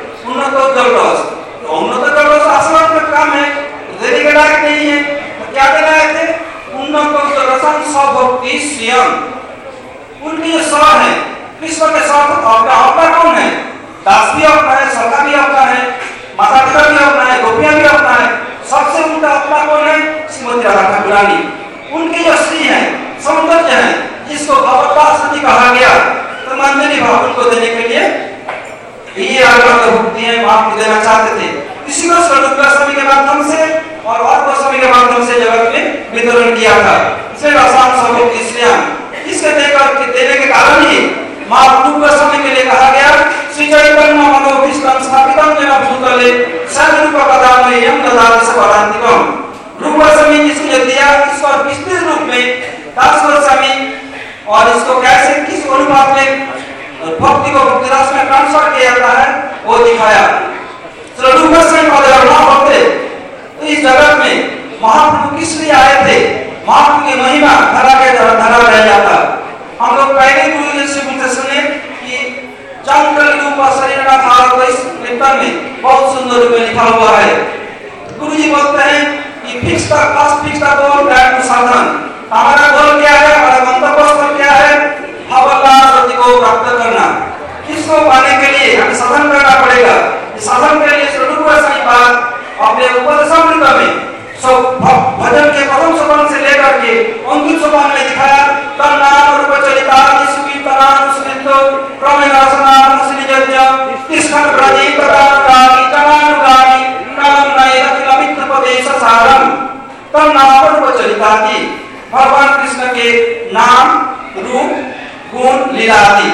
उन्नत जलरस। तो उन्नत जलरस आसमान का काम है, देने के लायक नहीं है। तो क्या देना है? उन्नत जलरसं सभक्ति स्वयं। उनकी जो स है, कृष्ण के साथ अपना अपना कौन है? दास भी अपना है, सखा भी अपना है, माता पिता भी अपना है, गोपियां भी अपना है। सबसे उनका अपना कौन है? श्रीमती राधा ठाकुरानी। उनकी जो श्री है, सौंदर्य है, जिसको भगवत कहा गया, तो मंदिर भाव उनको देने के लिए ये आग्रह भक्ति है, माफ देना चाहते थे। इसी को स्वरूप गोस्वामी के माध्यम से और और गोस्वामी के माध्यम से जगत में वितरण किया था। इसे रसायन स्वरूप इसलिए इसके देकर के देने के कारण ही महाप्रभु गोस्वामी के लिए कहा गया, श्री चैतन्य मनोभीष्टं स्थापितं येन भूतले सद्रूप पदां यं ददाति स पदान्तिकम्। रूप गोस्वामी जिसने दिया, इसको विस्तृत रूप में दास गोस्वामी और इसको कैसे किस अनुपात में भक्ति को भक्ति रस में ट्रांसफर किया जाता है वो दिखाया। तो रूप गोस्वामी पद ना होते तो इस जगत में महाप्रभु किस लिए आए थे? महाप्रभु की महिमा धरा के धरा रह जाता। हम लोग पहले गुरु जी से मुझे सुने कि जंगल रूप शरीर का था, तो इस कीर्तन में बहुत सुंदर रूप में लिखा हुआ है। गुरु जी बोलते हैं कि fix the first fix the goal that साधन। हमारा गोल क्या है? हमारा गंतव्य क्या है? भगवत को प्राप्त करना। इसको पाने के लिए हमें साधन करना पड़ेगा। इस साधन के लिए स्वरूप गोस्वामी बात अपने उपदेशामृत में सब भजन के प्रथम सोपान से लेकर के अंतिम सोपान में दिखाया। तन नाम रूप चरिता सुकीर्तनान सुनितो क्रमेण रसनान सुनिजज्ञ तिष्ठन् ब्रजे प्रदानकानि जनानुगानि कालं नयति लमित्रपदेश सारम्। तन नाम रूप चरितादि भगवान कृष्ण के नाम, रूप, गुण, लीला आदि,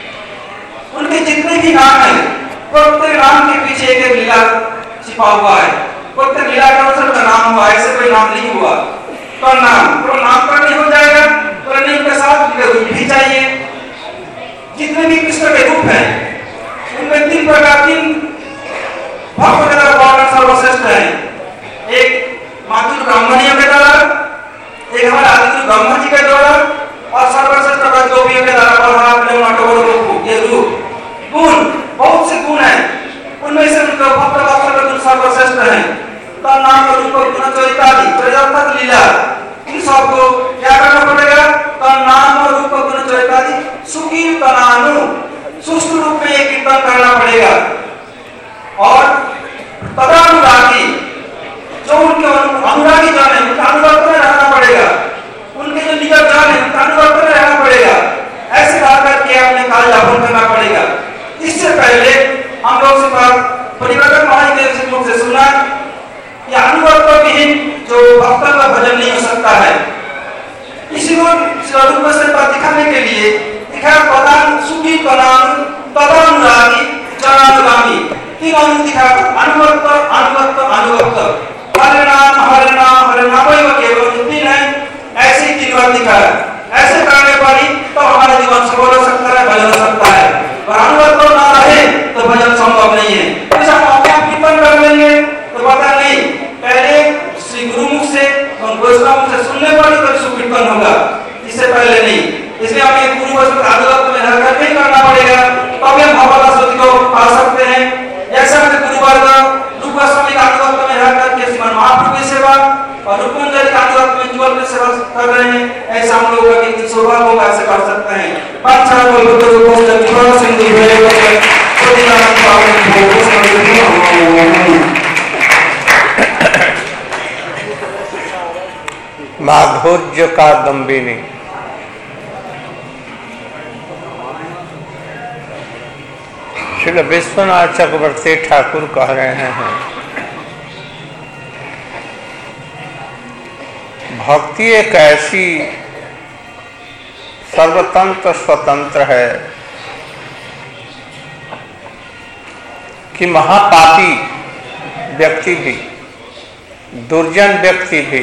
उनके जितने भी नाम है, प्रत्येक नाम के पीछे एक लीला छिपा हुआ है। प्रत्येक लीला के अनुसार का नाम हुआ, ऐसे कोई नाम नहीं हुआ। तो नाम तो नाम पर नहीं हो जाएगा, तो नहीं के साथ रूप भी चाहिए। जितने भी कृष्ण के रूप हैं, उनमें तीन प्रकार तीन भक्त के द्वारा वर्णन सर्वश्रेष्ठ है। एक मातृ ब्राह्मणियों के द्वारा, एक हमारे आदित्य ब्रह्मा जी के द्वारा, और सर्वश्रेष्ठ गोपियों के द्वारा ये रूप। गुण बहुत से गुण है, उनमें से उनका भक्त वात्सल्य गुण सर्वश्रेष्ठ है। तो नाम रूप गुण चरितादि चरितार्थ लीला, इन सबको क्या करना पड़ेगा? तो नाम रूप गुण चरितादि सुकीर्तनानु सुष्ट रूप में एक कीर्तन करना पड़ेगा। और तदानुरागी जो उनके अनुरागी जन है, उनका अनुगत में रहना पड़ेगा। उनके जो निकट जन है, उनका अनुगत में रहना पड़ेगा। ऐसे रह करके अपने काल यापन करना पड़ेगा। इससे पहले हम लोग से परिवर्तन महादेव से मुख से सुना कि अनुगत विहीन जो भक्तों का भजन नहीं हो सकता है। इसी को स्वरूप से दिखाने के लिए दिखा प्रदान सुखी प्रदान तदानुरागी जनानुगामी तीन अनु दिखा अनुगत अनुगत अनुगत हरे नाम हरे नाम हरे नाम केवल तीन है। ऐसे ही तीन बार दिखाया। ऐसे करने पर ही तो हमारा जीवन सफल हो सकता है, भजन हो सकता है। और अनुगत तो ना रहे तो भजन संभव नहीं है। ऐसा अपने आप कीर्तन कर लेंगे तो पता नहीं, पहले श्री गुरुमुख से वैष्णव से सुनने पर ही तो कीर्तन होगा, इससे पहले नहीं। इसलिए हमें गुरु वैष्णव अनुगत में रह करके ही करना पड़ेगा, तब हम भगवत स्तुति को पा सकते हैं। जैसे हमें गुरुवर्ग रूप गोस्वामी का अनुगत में रह करके श्रीमान महाप्रभु की सेवा और रूपमंजरी का अनुगत में ज्वल की सेवा कर रहे हैं, ऐसा हम लोगों का कितनी सौभाग्य होगा, ऐसे कर सकते हैं। पांच बोल तो रूपों से जीवन सिंधु भेद कोटि नाम पावन भोग समर्पित माधुर्य का दम्बिनी। श्री विश्वनाथ चक्रवर्ती ठाकुर कह रहे हैं, भक्ति एक ऐसी सर्वतंत्र स्वतंत्र है कि महापापी व्यक्ति भी, दुर्जन व्यक्ति भी,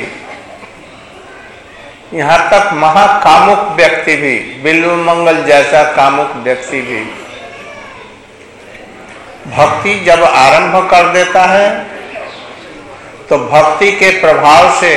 यहाँ तक महाकामुक व्यक्ति भी, बिल्वमंगल जैसा कामुक व्यक्ति भी भक्ति जब आरंभ कर देता है तो भक्ति के प्रभाव से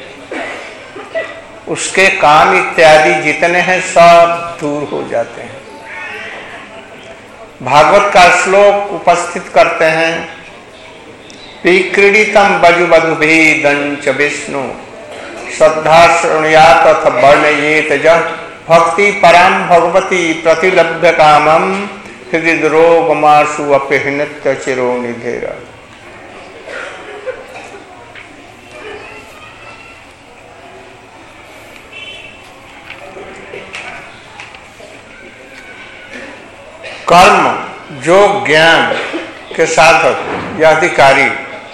उसके काम इत्यादि जितने हैं सब दूर हो जाते हैं। भागवत का श्लोक उपस्थित करते हैं। विक्रीडितम बजु बधुभेदंच विष्णु श्रद्धा शृणुयात अथ वर्णयेत ज भक्ति पराम भगवती प्रतिलभ्य कामम हृदय रोग माशु अपहृत चिरो निधेरा। कर्म जो ज्ञान के साधक या अधिकारी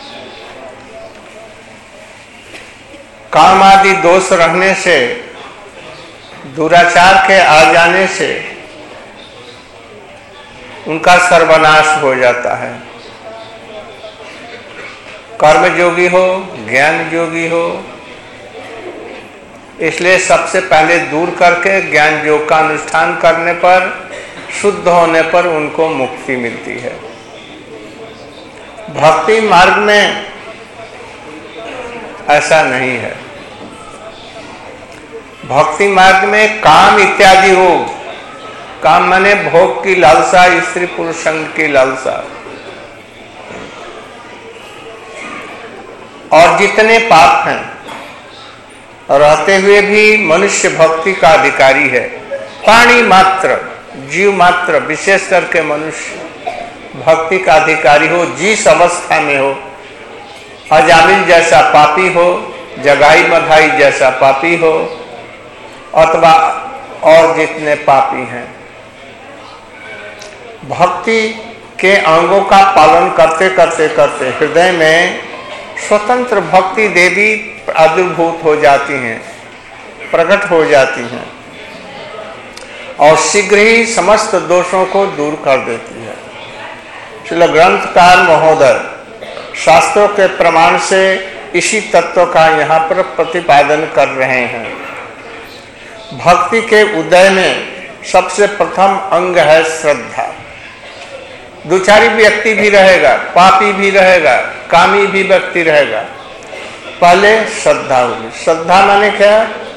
काम आदि दोष रहने से, दुराचार के आ जाने से उनका सर्वनाश हो जाता है। कर्म योगी हो, ज्ञान योगी हो, इसलिए सबसे पहले दूर करके ज्ञान योग का अनुष्ठान करने पर, शुद्ध होने पर उनको मुक्ति मिलती है। भक्ति मार्ग में ऐसा नहीं है। भक्ति मार्ग में काम इत्यादि हो, काम माने भोग की लालसा, स्त्री पुरुष संग की लालसा, और जितने पाप हैं रहते हुए भी मनुष्य भक्ति का अधिकारी है। प्राणी मात्र, जीव मात्र, विशेष करके मनुष्य भक्ति का अधिकारी हो, जिस अवस्था में हो, अजामिल जैसा पापी हो, जगाई मधाई जैसा पापी हो, अथवा और जितने पापी हैं, भक्ति के अंगों का पालन करते करते करते हृदय में स्वतंत्र भक्ति देवी आविर्भूत हो जाती हैं, प्रकट हो जाती हैं और शीघ्र ही समस्त दोषों को दूर कर देती है। श्रील ग्रंथकार महोदय शास्त्रों के प्रमाण से इसी तत्व का यहाँ पर प्रतिपादन कर रहे हैं। भक्ति के उदय में सबसे प्रथम अंग है श्रद्धा। दुचारी व्यक्ति भी रहेगा, पापी भी रहेगा, कामी भी व्यक्ति रहेगा, पहले श्रद्धा होगी। श्रद्धा माने क्या?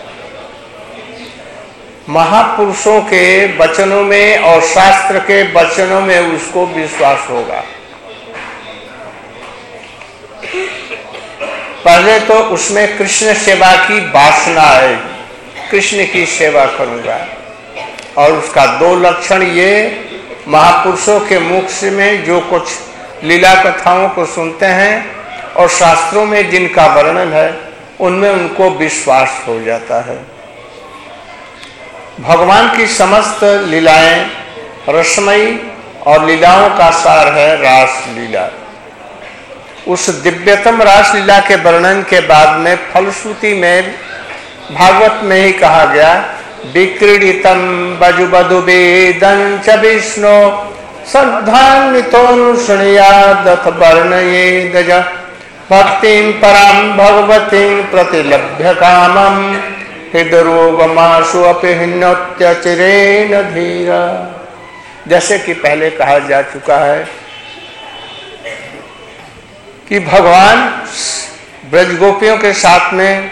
महापुरुषों के वचनों में और शास्त्र के वचनों में उसको विश्वास होगा। पहले तो उसमें कृष्ण सेवा की वासना आएगी, कृष्ण की सेवा करूंगा। और उसका दो लक्षण ये, महापुरुषों के मुख से में जो कुछ लीला कथाओं को सुनते हैं और शास्त्रों में जिनका वर्णन है उनमें उनको विश्वास हो जाता है। भगवान की समस्त लीलाएं रसमयी और लीलाओं का सार है रास लीला। उस दिव्यतम रास लीला के वर्णन के बाद में फलश्रुति में भागवत में ही कहा गया, विक्रीडितम बजुबधु वेदं च विष्णु श्रद्धान्वितोऽनुशृणुयादथ वर्णयेद ज भक्तिं परां भगवतीं प्रतिलभ्य कामं हृदरोगमाशु अपहृण्योत्यचिरेण धीरा। जैसे कि पहले कहा जा चुका है कि भगवान ब्रजगोपियों के साथ में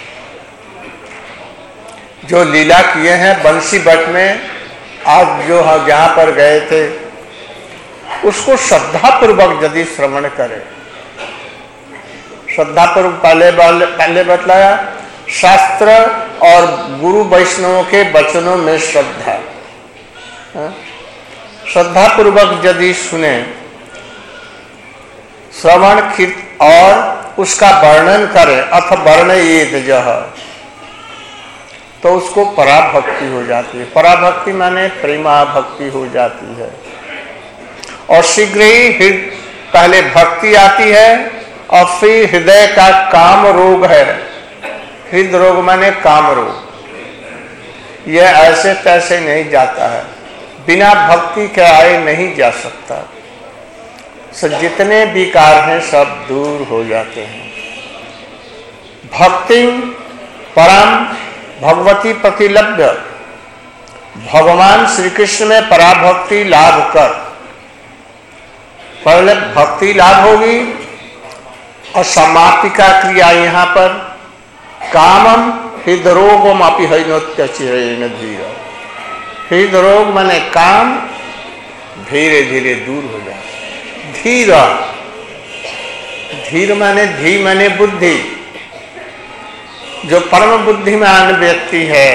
जो लीला किए हैं बंसी बट में, आज जो हम जहाँ पर गए थे, उसको श्रद्धापूर्वक यदि श्रवण करें, श्रद्धापूर्वक पहले पहले बतलाया, शास्त्र और गुरु वैष्णवों के वचनों में श्रद्धा, श्रद्धापूर्वक यदि सुने, श्रवण कीर्त और उसका वर्णन करें, अथ वर्णयेद जह, तो उसको पराभक्ति हो जाती है। पराभक्ति माने प्रेमा भक्ति हो जाती है और शीघ्र ही पहले भक्ति आती है और फिर हृदय का काम रोग है। हृदय रोग माने काम रोग, यह ऐसे तैसे नहीं जाता है, बिना भक्ति के आए नहीं जा सकता। सो जितने विकार हैं सब दूर हो जाते हैं। भक्ति परम भगवती प्रतिलभ्य, भगवान श्री कृष्ण में पराभक्ति लाभ कर, पहले भक्ति लाभ होगी और समाप्ति का क्रिया यहाँ पर कामम हृदरोगम अपि हैनोत्यचिरेण धीरा। हृदरोग माने काम धीरे धीरे दूर हो जाए। धीर धीर माने धी माने बुद्धि। जो परम बुद्धिमान व्यक्ति है,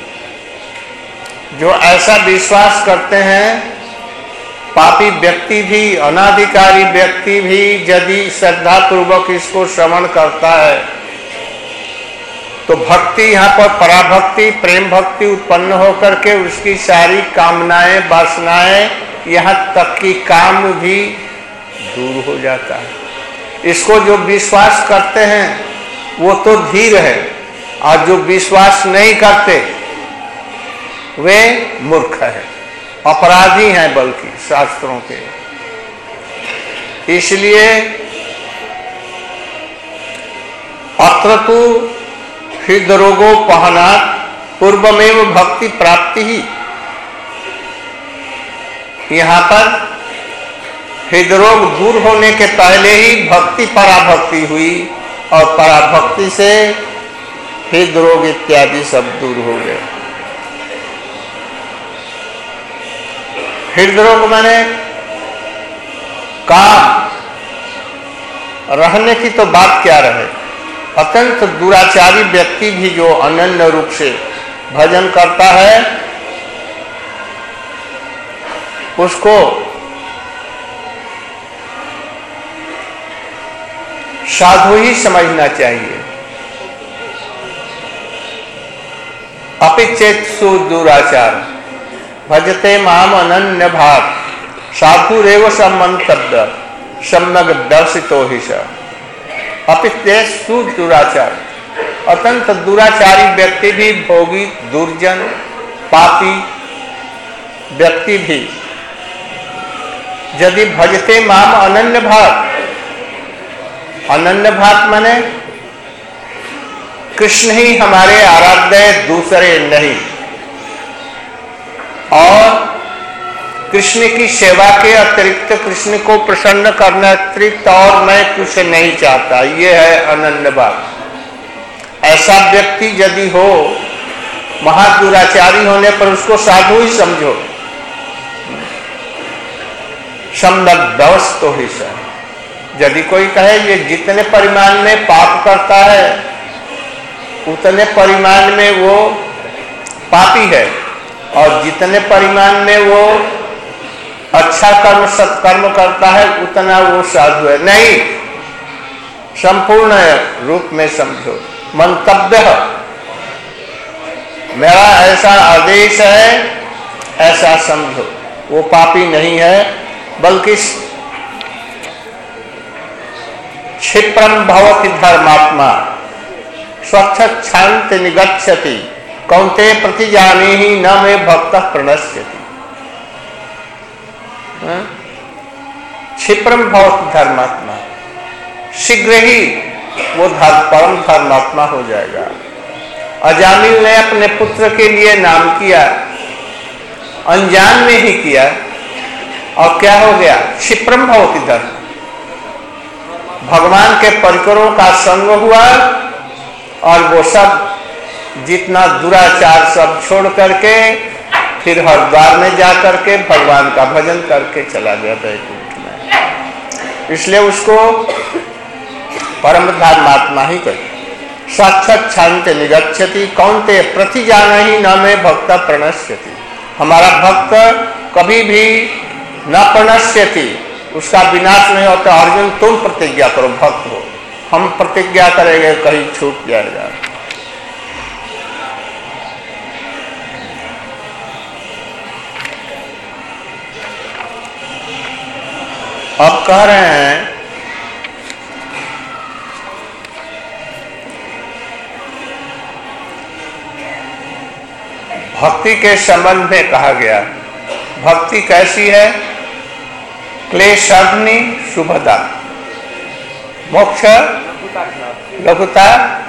जो ऐसा विश्वास करते हैं, पापी व्यक्ति भी, अनाधिकारी व्यक्ति भी यदि श्रद्धा पूर्वक इसको श्रवण करता है तो भक्ति, यहाँ पर पराभक्ति, प्रेम भक्ति उत्पन्न होकर के उसकी सारी कामनाएं, वासनाएं, यहाँ तक कि काम भी दूर हो जाता है। इसको जो विश्वास करते हैं वो तो धीर है, और जो विश्वास नहीं करते वे मूर्ख है, अपराधी हैं बल्कि शास्त्रों के। इसलिए अत्र तु हृदरोगोपहनात् पूर्वमेव भक्ति प्राप्ति ही। यहाँ पर हृदरोग दूर होने के पहले ही भक्ति पराभक्ति हुई, और पराभक्ति से हृदरोग इत्यादि सब दूर हो गए। हृदरोग माने काम, रहने की तो बात क्या रहे। अत्यंत दुराचारी व्यक्ति भी जो अनन्य रूप से भजन करता है उसको साधु ही समझना चाहिए। अपिचेत सुदुराचार भजते माम अनन्य भाव साधुरेव सम्मन्तव्य सम्यक दर्शितो ही स। अपिचेत सुदुराचार, अत्यंत दुराचारी व्यक्ति भी, भोगी, दुर्जन, पापी व्यक्ति भी यदि भजते माम अनन्य भाव, अनन्य भाव माने कृष्ण ही हमारे आराध्य, दूसरे नहीं, और कृष्ण की सेवा के अतिरिक्त, कृष्ण को प्रसन्न करने अतिरिक्त और मैं कुछ नहीं चाहता, ये है अनन्य भाव। ऐसा व्यक्ति यदि हो, महादुराचारी होने पर उसको साधु ही समझो। सम्यक दर्शितो ही स। यदि कोई कहे ये जितने परिमाण में पाप करता है उतने परिमाण में वो पापी है, और जितने परिमाण में वो अच्छा कर्म सत्कर्म करता है उतना वो साधु है, नहीं, संपूर्ण रूप में समझो। मंतव्य, मेरा ऐसा आदेश है, ऐसा समझो। वो पापी नहीं है, बल्कि क्षिप्रम भवति धर्मात्मा स्वच्छ क्षांत निगच्छति कौन्ते प्रतिजाने ही न मे भक्त प्रणश्यति। क्षिप्रम भवति धर्मात्मा, शीघ्र ही वो धर्म परम धर्मात्मा हो जाएगा। अजामिल ने अपने पुत्र के लिए नाम किया, अनजान में ही किया, और क्या हो गया? क्षिप्रम भवति धर्म। भगवान के परिकरों का संग हुआ, और वो सब जितना दुराचार सब छोड़ करके फिर हरिद्वार में जा करके भगवान का भजन करके चला गया वैकुंठ में। इसलिए उसको परम धर्मात्मा ही कहते। साक्षात शांति निगच्छति कौन्ते प्रतिजान ही न में भक्त प्रणश्यति। हमारा भक्त कभी भी न प्रणश्यति, उसका विनाश नहीं होता। अर्जुन तुम प्रतिज्ञा करो, भक्त हो, हम प्रतिज्ञा करेंगे कहीं छूट जाएगा। अब कह रहे हैं भक्ति के संबंध में कहा गया, भक्ति कैसी है? क्लेशाग्नि शुभदा, मोक्ष लघुता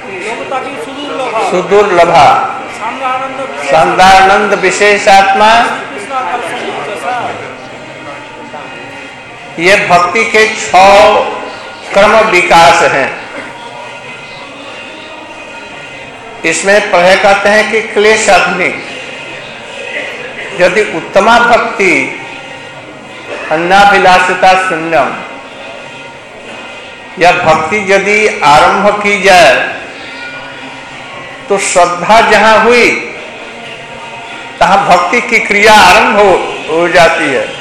सुदुर्लभा, संदानंद विशेषात्मा। ये भक्ति के छह क्रम विकास हैं। इसमें पहले कहते हैं कि क्लेश अग्नि, यदि उत्तमा भक्ति अन्नाभिलाषिता शून्यम। यह भक्ति यदि आरंभ की जाए तो श्रद्धा जहां हुई तहां भक्ति की क्रिया आरंभ हो, हो जाती है।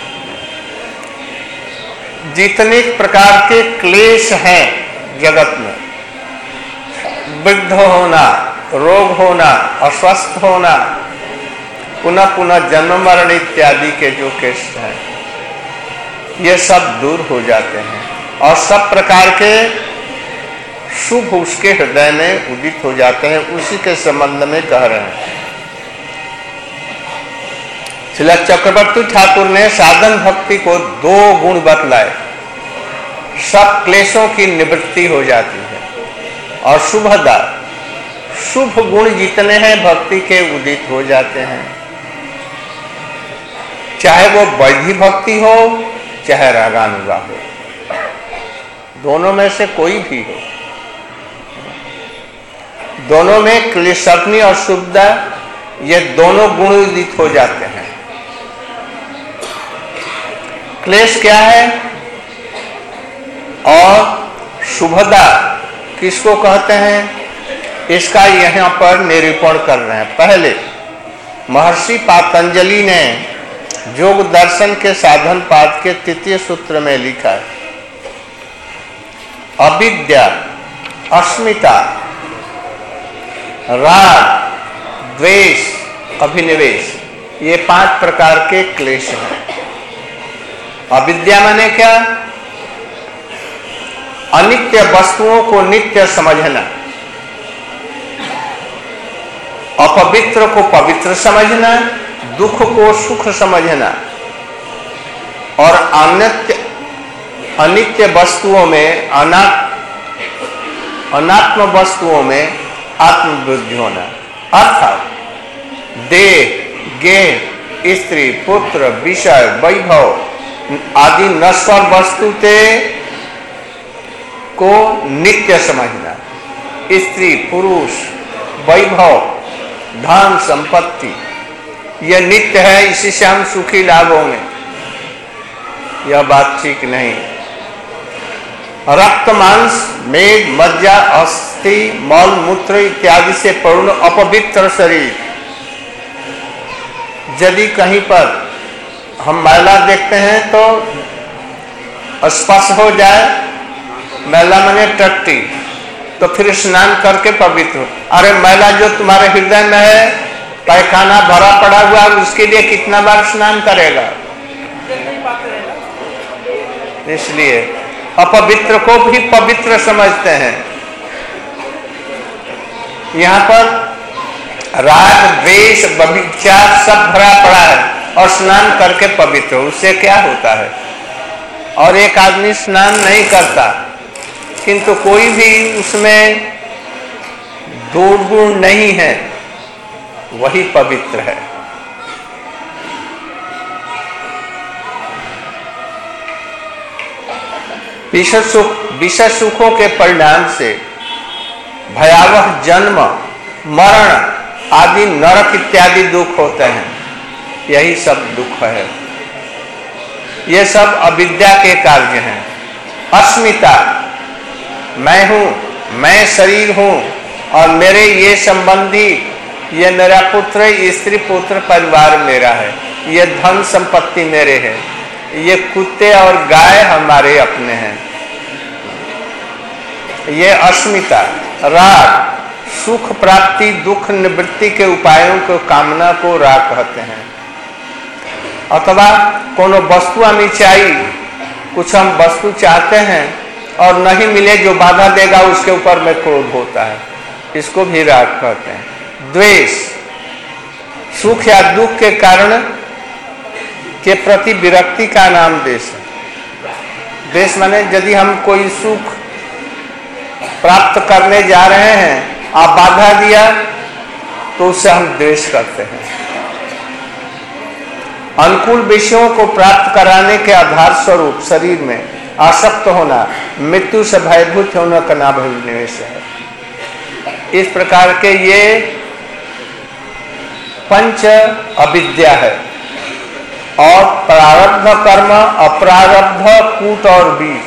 जितने प्रकार के क्लेश हैं जगत में, वृद्ध होना, रोग होना, अस्वस्थ होना, पुनः पुनः जन्म मरण इत्यादि के जो कष्ट हैं, ये सब दूर हो जाते हैं और सब प्रकार के शुभ उसके हृदय में उदित हो जाते हैं। उसी के संबंध में कह रहे हैं। श्रील चक्रवर्ती ठाकुर ने साधन भक्ति को दो गुण बतलाए। सब क्लेशों की निवृत्ति हो जाती है और शुभदा, शुभ गुण जितने हैं भक्ति के उदित हो जाते हैं। चाहे वो वैधि भक्ति हो चाहे रागानुगा हो, दोनों में से कोई भी हो, दोनों में क्लेशग्नि और शुभदा, ये दोनों गुण उदित हो जाते हैं। क्लेश क्या है और शुभदा किसको कहते हैं, इसका यहाँ पर निरूपण कर रहे हैं। पहले महर्षि पातंजलि ने योग दर्शन के साधन पाद के तृतीय सूत्र में लिखा है, अविद्या, अस्मिता, राग, द्वेष, अभिनिवेश, ये पांच प्रकार के क्लेश हैं। अविद्या माने क्या? अनित्य वस्तुओं को नित्य समझना, अपवित्र को पवित्र समझना, दुख को सुख समझना और अनित्य अनित्य वस्तुओं में अना अनात्म वस्तुओं में आत्मबुद्धि होना। अर्थात देह, गेह, स्त्री, पुत्र, विषय, वैभव आदि नश्वर वस्तुते को नित्य समझना। स्त्री, पुरुष, वैभव, धन, संपत्ति यह नित्य है, इसी से हम सुखी लाभ होंगे, यह बात ठीक नहीं। रक्त, मांस, मेद, मज्जा, अस्थि, मल, मूत्र इत्यादि से पूर्ण अपवित्र शरीर, यदि कहीं पर हम मैला देखते हैं तो स्पर्श हो जाए, मैला माने टट्टी, तो फिर स्नान करके पवित्र। अरे मैला जो तुम्हारे हृदय में है, पैखाना भरा पड़ा हुआ, उसके लिए कितना बार स्नान करेगा? इसलिए अपवित्र को भी पवित्र समझते हैं। यहाँ पर राग, द्वेष, व्यभिचार सब भरा पड़ा है और स्नान करके पवित्र, उससे क्या होता है? और एक आदमी स्नान नहीं करता किंतु कोई भी उसमें दुर्गुण नहीं है, वही पवित्र है। विषय सुख विषय सुखों के परिणाम से भयावह जन्म, मरण आदि नरक इत्यादि दुख होते हैं। यही सब दुख है, ये सब अविद्या के कार्य हैं। अस्मिता, मैं हूं, मैं शरीर हूं और मेरे ये संबंधी, ये मेरा पुत्र, स्त्री, पुत्र, परिवार मेरा है, ये धन संपत्ति मेरे है, ये कुत्ते और गाय हमारे अपने हैं। ये अस्मिता, राग, सुख प्राप्ति, दुख निवृत्ति के उपायों को, कामना को राग कहते हैं। अथवा कोनो वस्तु हमें चाहिए, कुछ हम वस्तु चाहते हैं और नहीं मिले, जो बाधा देगा उसके ऊपर में क्रोध होता है, इसको भी राग कहते हैं। द्वेष, सुख या दुख के कारण के प्रति विरक्ति का नाम द्वेष है। द्वेष माने यदि हम कोई सुख प्राप्त करने जा रहे हैं, आप बाधा दिया तो उससे हम द्वेष करते हैं। अनुकूल विषयों को प्राप्त कराने के आधार स्वरूप शरीर में आसक्त होना, मृत्यु से भयभूत होना का नाम अभिनिवेश है। इस प्रकार के ये पंच अविद्या है और प्रारब्ध कर्म, अप्रारब्ध कूट और बीज,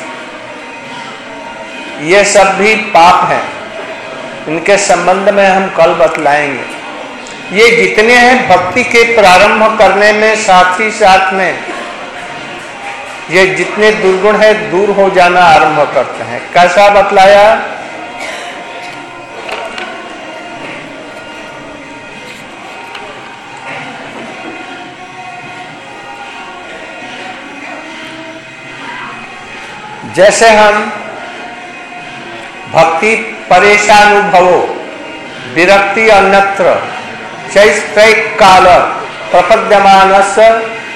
ये सब भी पाप हैं। इनके संबंध में हम कल बतलाएंगे। ये जितने हैं भक्ति के प्रारंभ करने में साथ ही साथ में ये जितने दुर्गुण है दूर हो जाना आरंभ करते हैं। कैसा बतलाया? जैसे हम भक्ति परेशानुभवो विरक्ति अन्यत्र चैत्रैक काल प्रपद्यमानस्य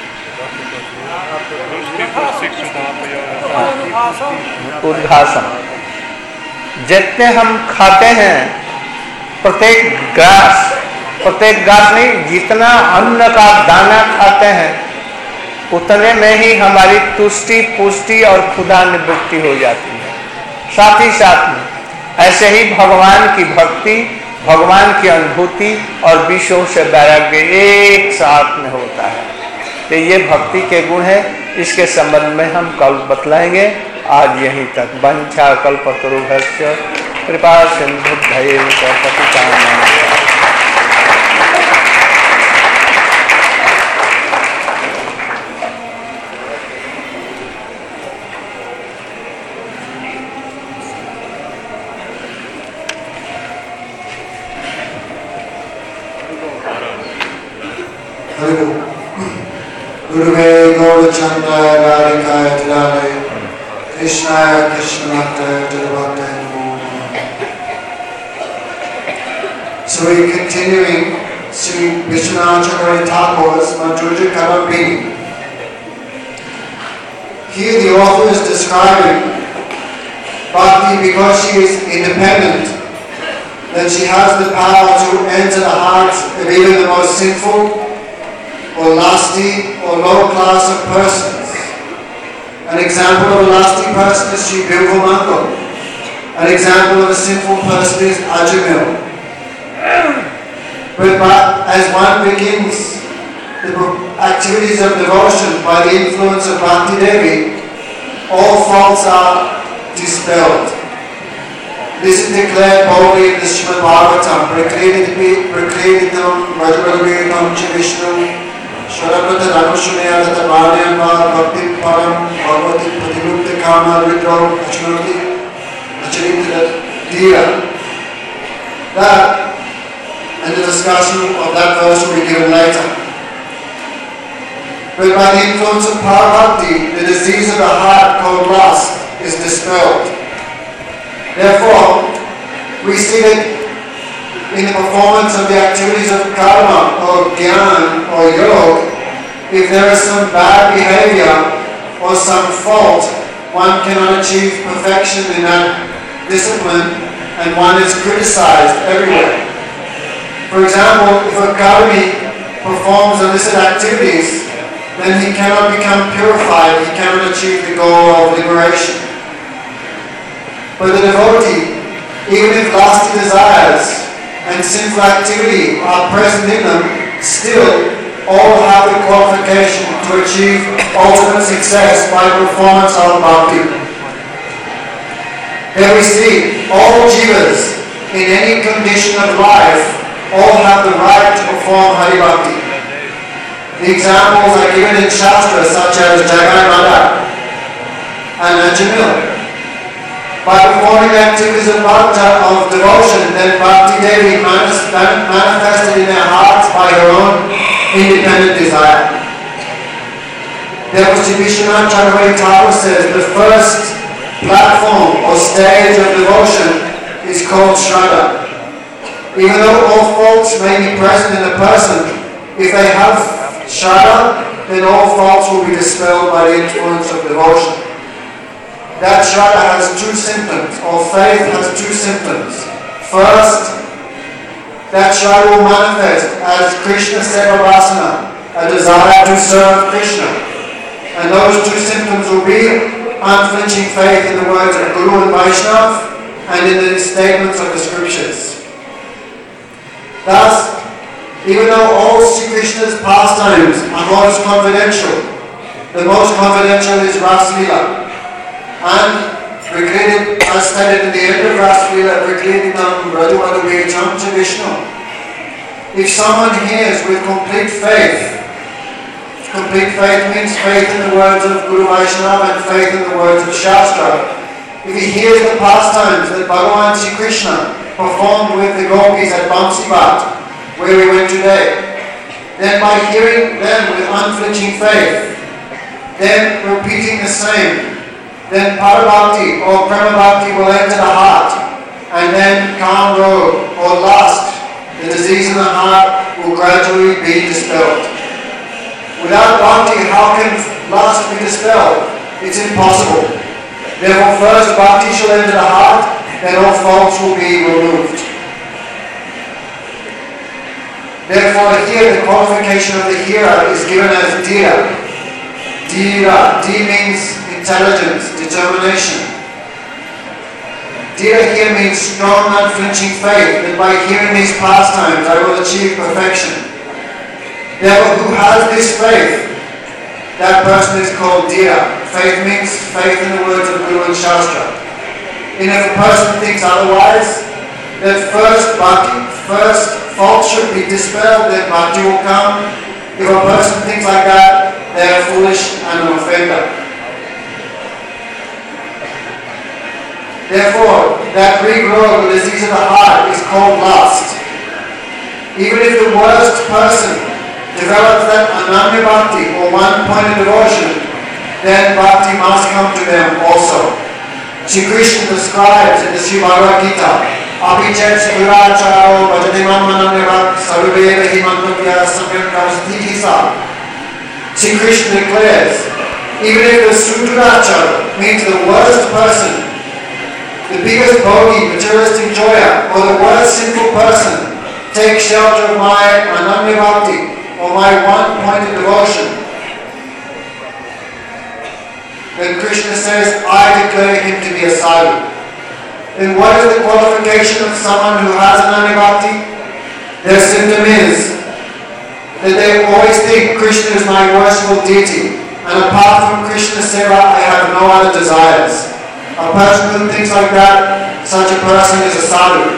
उद्घासन। जितने हम खाते हैं प्रत्येक ग्रास, प्रत्येक ग्रास नहीं, जितना अन्न का दाना खाते हैं उतने में ही हमारी तुष्टि, पुष्टि और क्षुधा निवृत्ति हो जाती है। साथ ही साथ में ऐसे ही भगवान की भक्ति, भगवान की अनुभूति और विषयों से वैराग्य एक साथ में होता है। तो ये भक्ति के गुण है। इसके संबंध में हम कल बतलाएंगे। आज यहीं तक। वंशा कल्पतरुभ्यश्च कृपा सिंधुभ्यैव च पतितानां Guruve Gaurachandaya Radhikaya Tilale Krishnaya Krishnanattaya Tadavakaya Namo Namaha. So we're continuing Sri Vishwanath Chakravarti Thakur's Madhurya Kavapini. Here the author is describing Bhakti because she is independent, that she has the power to enter the hearts of even the most sinful or lusty or low class of persons. An example of a lusty person is Sri Bilvamangal. An example of a sinful person is Ajamil. But as one begins the activities of devotion by the influence of Bhakti Devi, all faults are dispelled. This is declared boldly in the Srimad Bhagavatam. Prakritam Vajradvitam Vishnu Sharaprata Ranushunaya Tata Bharyamba Bhakti Param Bhagavati Pratilupta Kama Vidro Achanati Acharita Dira. That and the discussion of that verse will be given later. But by the influence of Parvati, the disease of the heart called lust is dispelled. Therefore, we see that in the performance of the activities of karma or dhyan or yoga, if there is some bad behavior or some fault, one cannot achieve perfection in that discipline and one is criticized everywhere. For example, if a karmi performs illicit activities, then he cannot become purified, he cannot achieve the goal of liberation. But the devotee, even if lusty desires and sinful activity are present in them, still all have the qualification to achieve ultimate success by performance of bhakti. There we see all jivas in any condition of life all have the right to perform Hari Bhakti. The examples are given in Shastra such as Jagai Mada and Ajamil. By performing activities of bhakti, of devotion, then Bhakti Devi manifested in their hearts by her own independent desire. Therefore, Sri Vishwanath Chakravarti Thakur says the first platform or stage of devotion is called Shraddha. Even though all faults may be present in a person, if they have Shraddha, then all faults will be dispelled by the influence of devotion. That Shraddha has two symptoms, or faith has two symptoms. First, that Shraddha will manifest as Krishna Seva Vasana, a desire to serve Krishna. And those two symptoms will be unflinching faith in the words of Guru and Vaishnava and in the statements of the scriptures. Thus, Even though all Sri Krishna's pastimes are most confidential, the most confidential is Ras Leela. And Vikritit, as stated in the end of Ras Leela, Vikrititam Rajuvadu Vecham Cha Vishnu. If someone hears with complete faith, complete faith means faith in the words of Guru Vaishnava and faith in the words of Shastra. If he hears the pastimes that Bhagavan Sri Krishna performed with the gopis at Bamsivat, where we went today, then by hearing them with unflinching faith, then repeating the same, then Parabhakti or Prema Bhakti will enter the heart, and then Kam Rog or lust, the disease in the heart, will gradually be dispelled. Without Bhakti, how can lust be dispelled? It's impossible. Therefore, first Bhakti shall enter the heart, then all faults will be removed. Therefore, here the qualification of the hearer is given as Dhira. Dhira. D means intelligence, determination. Dhira here means strong, unflinching faith that by hearing these pastimes I will achieve perfection. Therefore, who has this faith? That person is called Dhira. Faith means faith in the words of Guru and Shastra. And if a person thinks otherwise, that first bhakti, first faults should be dispelled, then bhakti will come. If a person thinks like that, they are foolish and an offender. Therefore, that regrowth, the disease of the heart, is called lust. Even if the worst person develops that ananya bhakti or one-pointed devotion, then bhakti must come to them also. Shri Krishna describes in the Sri Bhagavad Gita, Abhichet Suracharo Bhajatimam Ananya Sarveva Himantavya Samyakam Sthitisa. Shri Krishna declares, even if the Sudurachara means the worst person, the biggest bogey, materialistic joya, or the worst sinful person, take shelter of my Ananya Bhakti or my one-pointed devotion, then Krishna says, I declare him to be a sadhu. Then what is the qualification of someone who has an Ananya Bhakti? Their symptom is that they always think Krishna is my worshipful deity, and apart from Krishna Seva, I have no other desires. A person who thinks like that, such a person is a sadhu.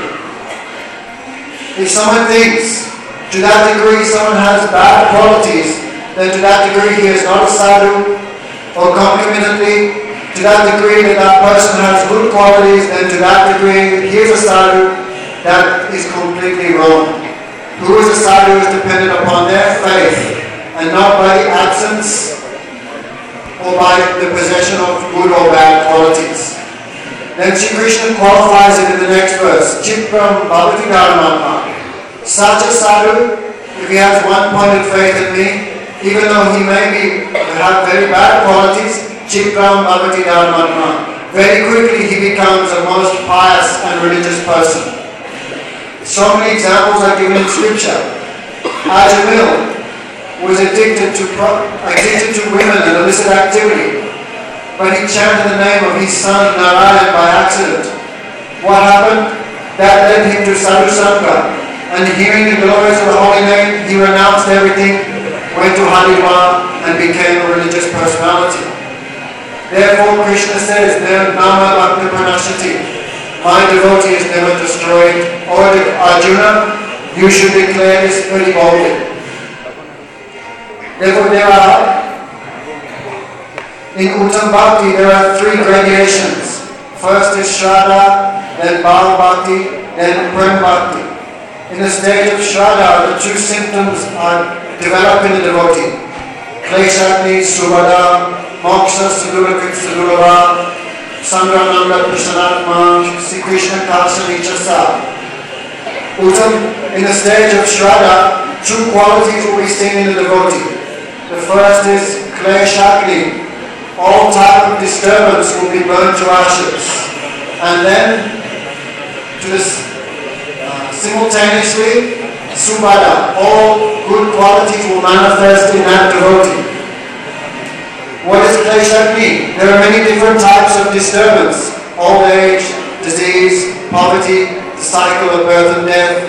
If someone thinks, to that degree someone has bad qualities, then to that degree he is not a sadhu, or concomitantly, to that degree that that person has good qualities, then to that degree he is a sadhu, that is completely wrong. Who is a sadhu is dependent upon their faith, and not by the absence or by the possession of good or bad qualities. Then Shri Krishna qualifies it in the next verse, Chitram Bhavati Dharmatma. Such a sadhu, if he has one-pointed faith in me, even though he may be have very bad qualities, Chitram Bhavati Dharmatma. Very quickly he becomes a most pious and religious person. So many examples are given in scripture. Ajamil was addicted to addicted to women and illicit activity, but he chanted the name of his son Narayan by accident. What happened? That led him to Sadhu Sangha, and hearing the glories of the holy name, he renounced everything, went to Haridwar, and became a religious personality. Therefore, Krishna says, Nama Bhakti Pranashati. My devotee is never destroyed. Or Arjuna, you should declare this very boldly. Therefore, there are, in Uttam Bhakti, there are three gradations. First is Shraddha, then Bhava Bhakti, then Prem Bhakti. In the stage of Shraddha, the two symptoms are developed in the devotee. Kleshagni, Subhada, Moksha, Sudurabhik, Sudurava, Sangrananda, Krishnatma, Sri Krishna, Kalsani, Chasa. Uttam, in the stage of Shraddha, two qualities will be seen in the devotee. The first is Kleshagni. All type of disturbance will be burned to ashes. And then, to this, uh, simultaneously, Subhada. All good qualities will manifest in that devotee. What is Kleshagni? There are many different types of disturbance. Old age, disease, poverty, the cycle of birth and death.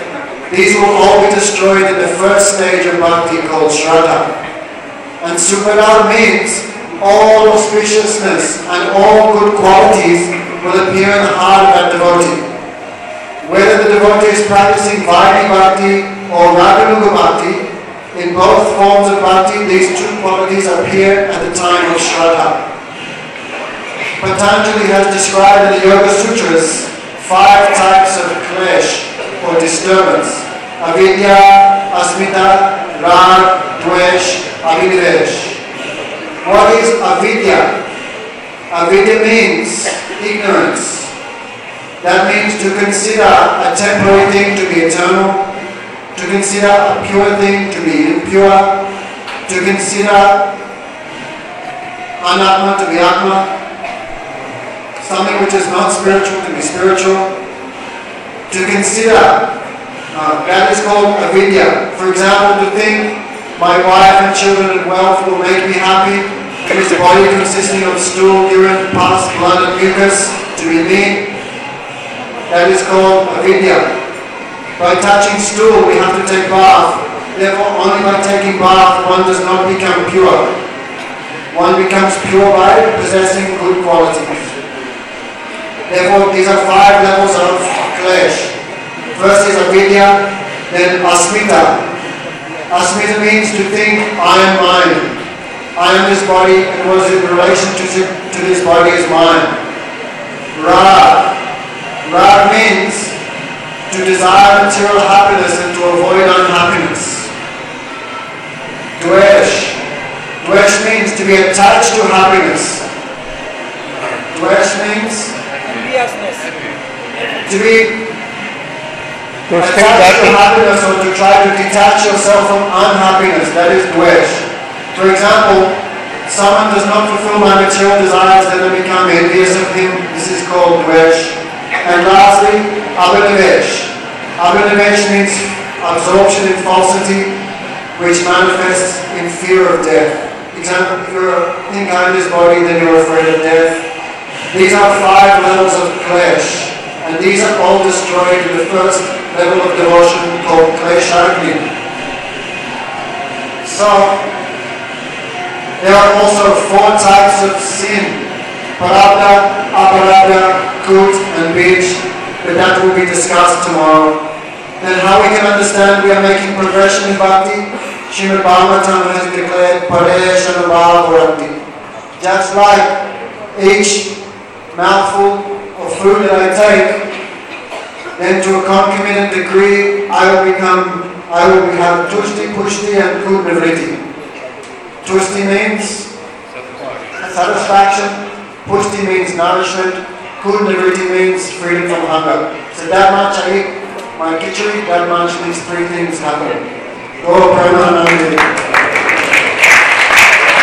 These will all be destroyed in the first stage of bhakti called Shraddha. And Supada means all auspiciousness and all good qualities will appear in the heart of that devotee. Whether the devotee is practicing Vaidhi Bhakti or Raganuga Bhakti, in both forms of bhakti, these two qualities appear at the time of Shraddha. Patanjali has described in the Yoga Sutras five types of klesh or disturbance: avidya, asmita, rag, dvesh, abhinivesh. What is avidya? Avidya means ignorance. That means to consider a temporary thing to be eternal, to consider a pure thing to be impure, to consider anatma to be atma, something which is not spiritual to be spiritual, to consider, uh, that is called avidya. For example, to think my wife and children and wealth will make me happy, and this body consisting of stool, urine, pus, blood and mucus to be me, that is called avidya. By touching stool, we have to take bath. Therefore, only by taking bath, one does not become pure. One becomes pure by possessing good qualities. Therefore, these are five levels of klesh. First is avidya, then asmita. Asmita means to think, I am mine. I am this body, and what is in relation to, to this body is mine. Rag. Rag means to desire material happiness and to avoid unhappiness. Dvesh. Dvesh means to be attached to happiness. Dvesh means to be attached to happiness or to try to detach yourself from unhappiness. That is dvesh. For example, someone does not fulfill my material desires, then I become envious of him. This is called dvesh. And lastly, abhinivesh. Abhinivesh means absorption in falsity, which manifests in fear of death. Example, if you're in this body, then you're afraid of death. These are five levels of klesh, and these are all destroyed in the first level of devotion called kleshargni. So, there are also four types of sin: parabdha, aparabdha, kut, and bij, but that will be discussed tomorrow. Then how we can understand we are making progression in bhakti? Srimad Bhagavatam has declared pareshana bhavaranti. Just like each mouthful of food that I take, then to a concomitant degree, I will become, I will have tushti, pushti, and kud nivriti. Tushti means satisfaction, pushti means nourishment, kud nivriti means freedom from hunger. So that much I eat my khichdi, that much these three things happen. Go Brahmanandi.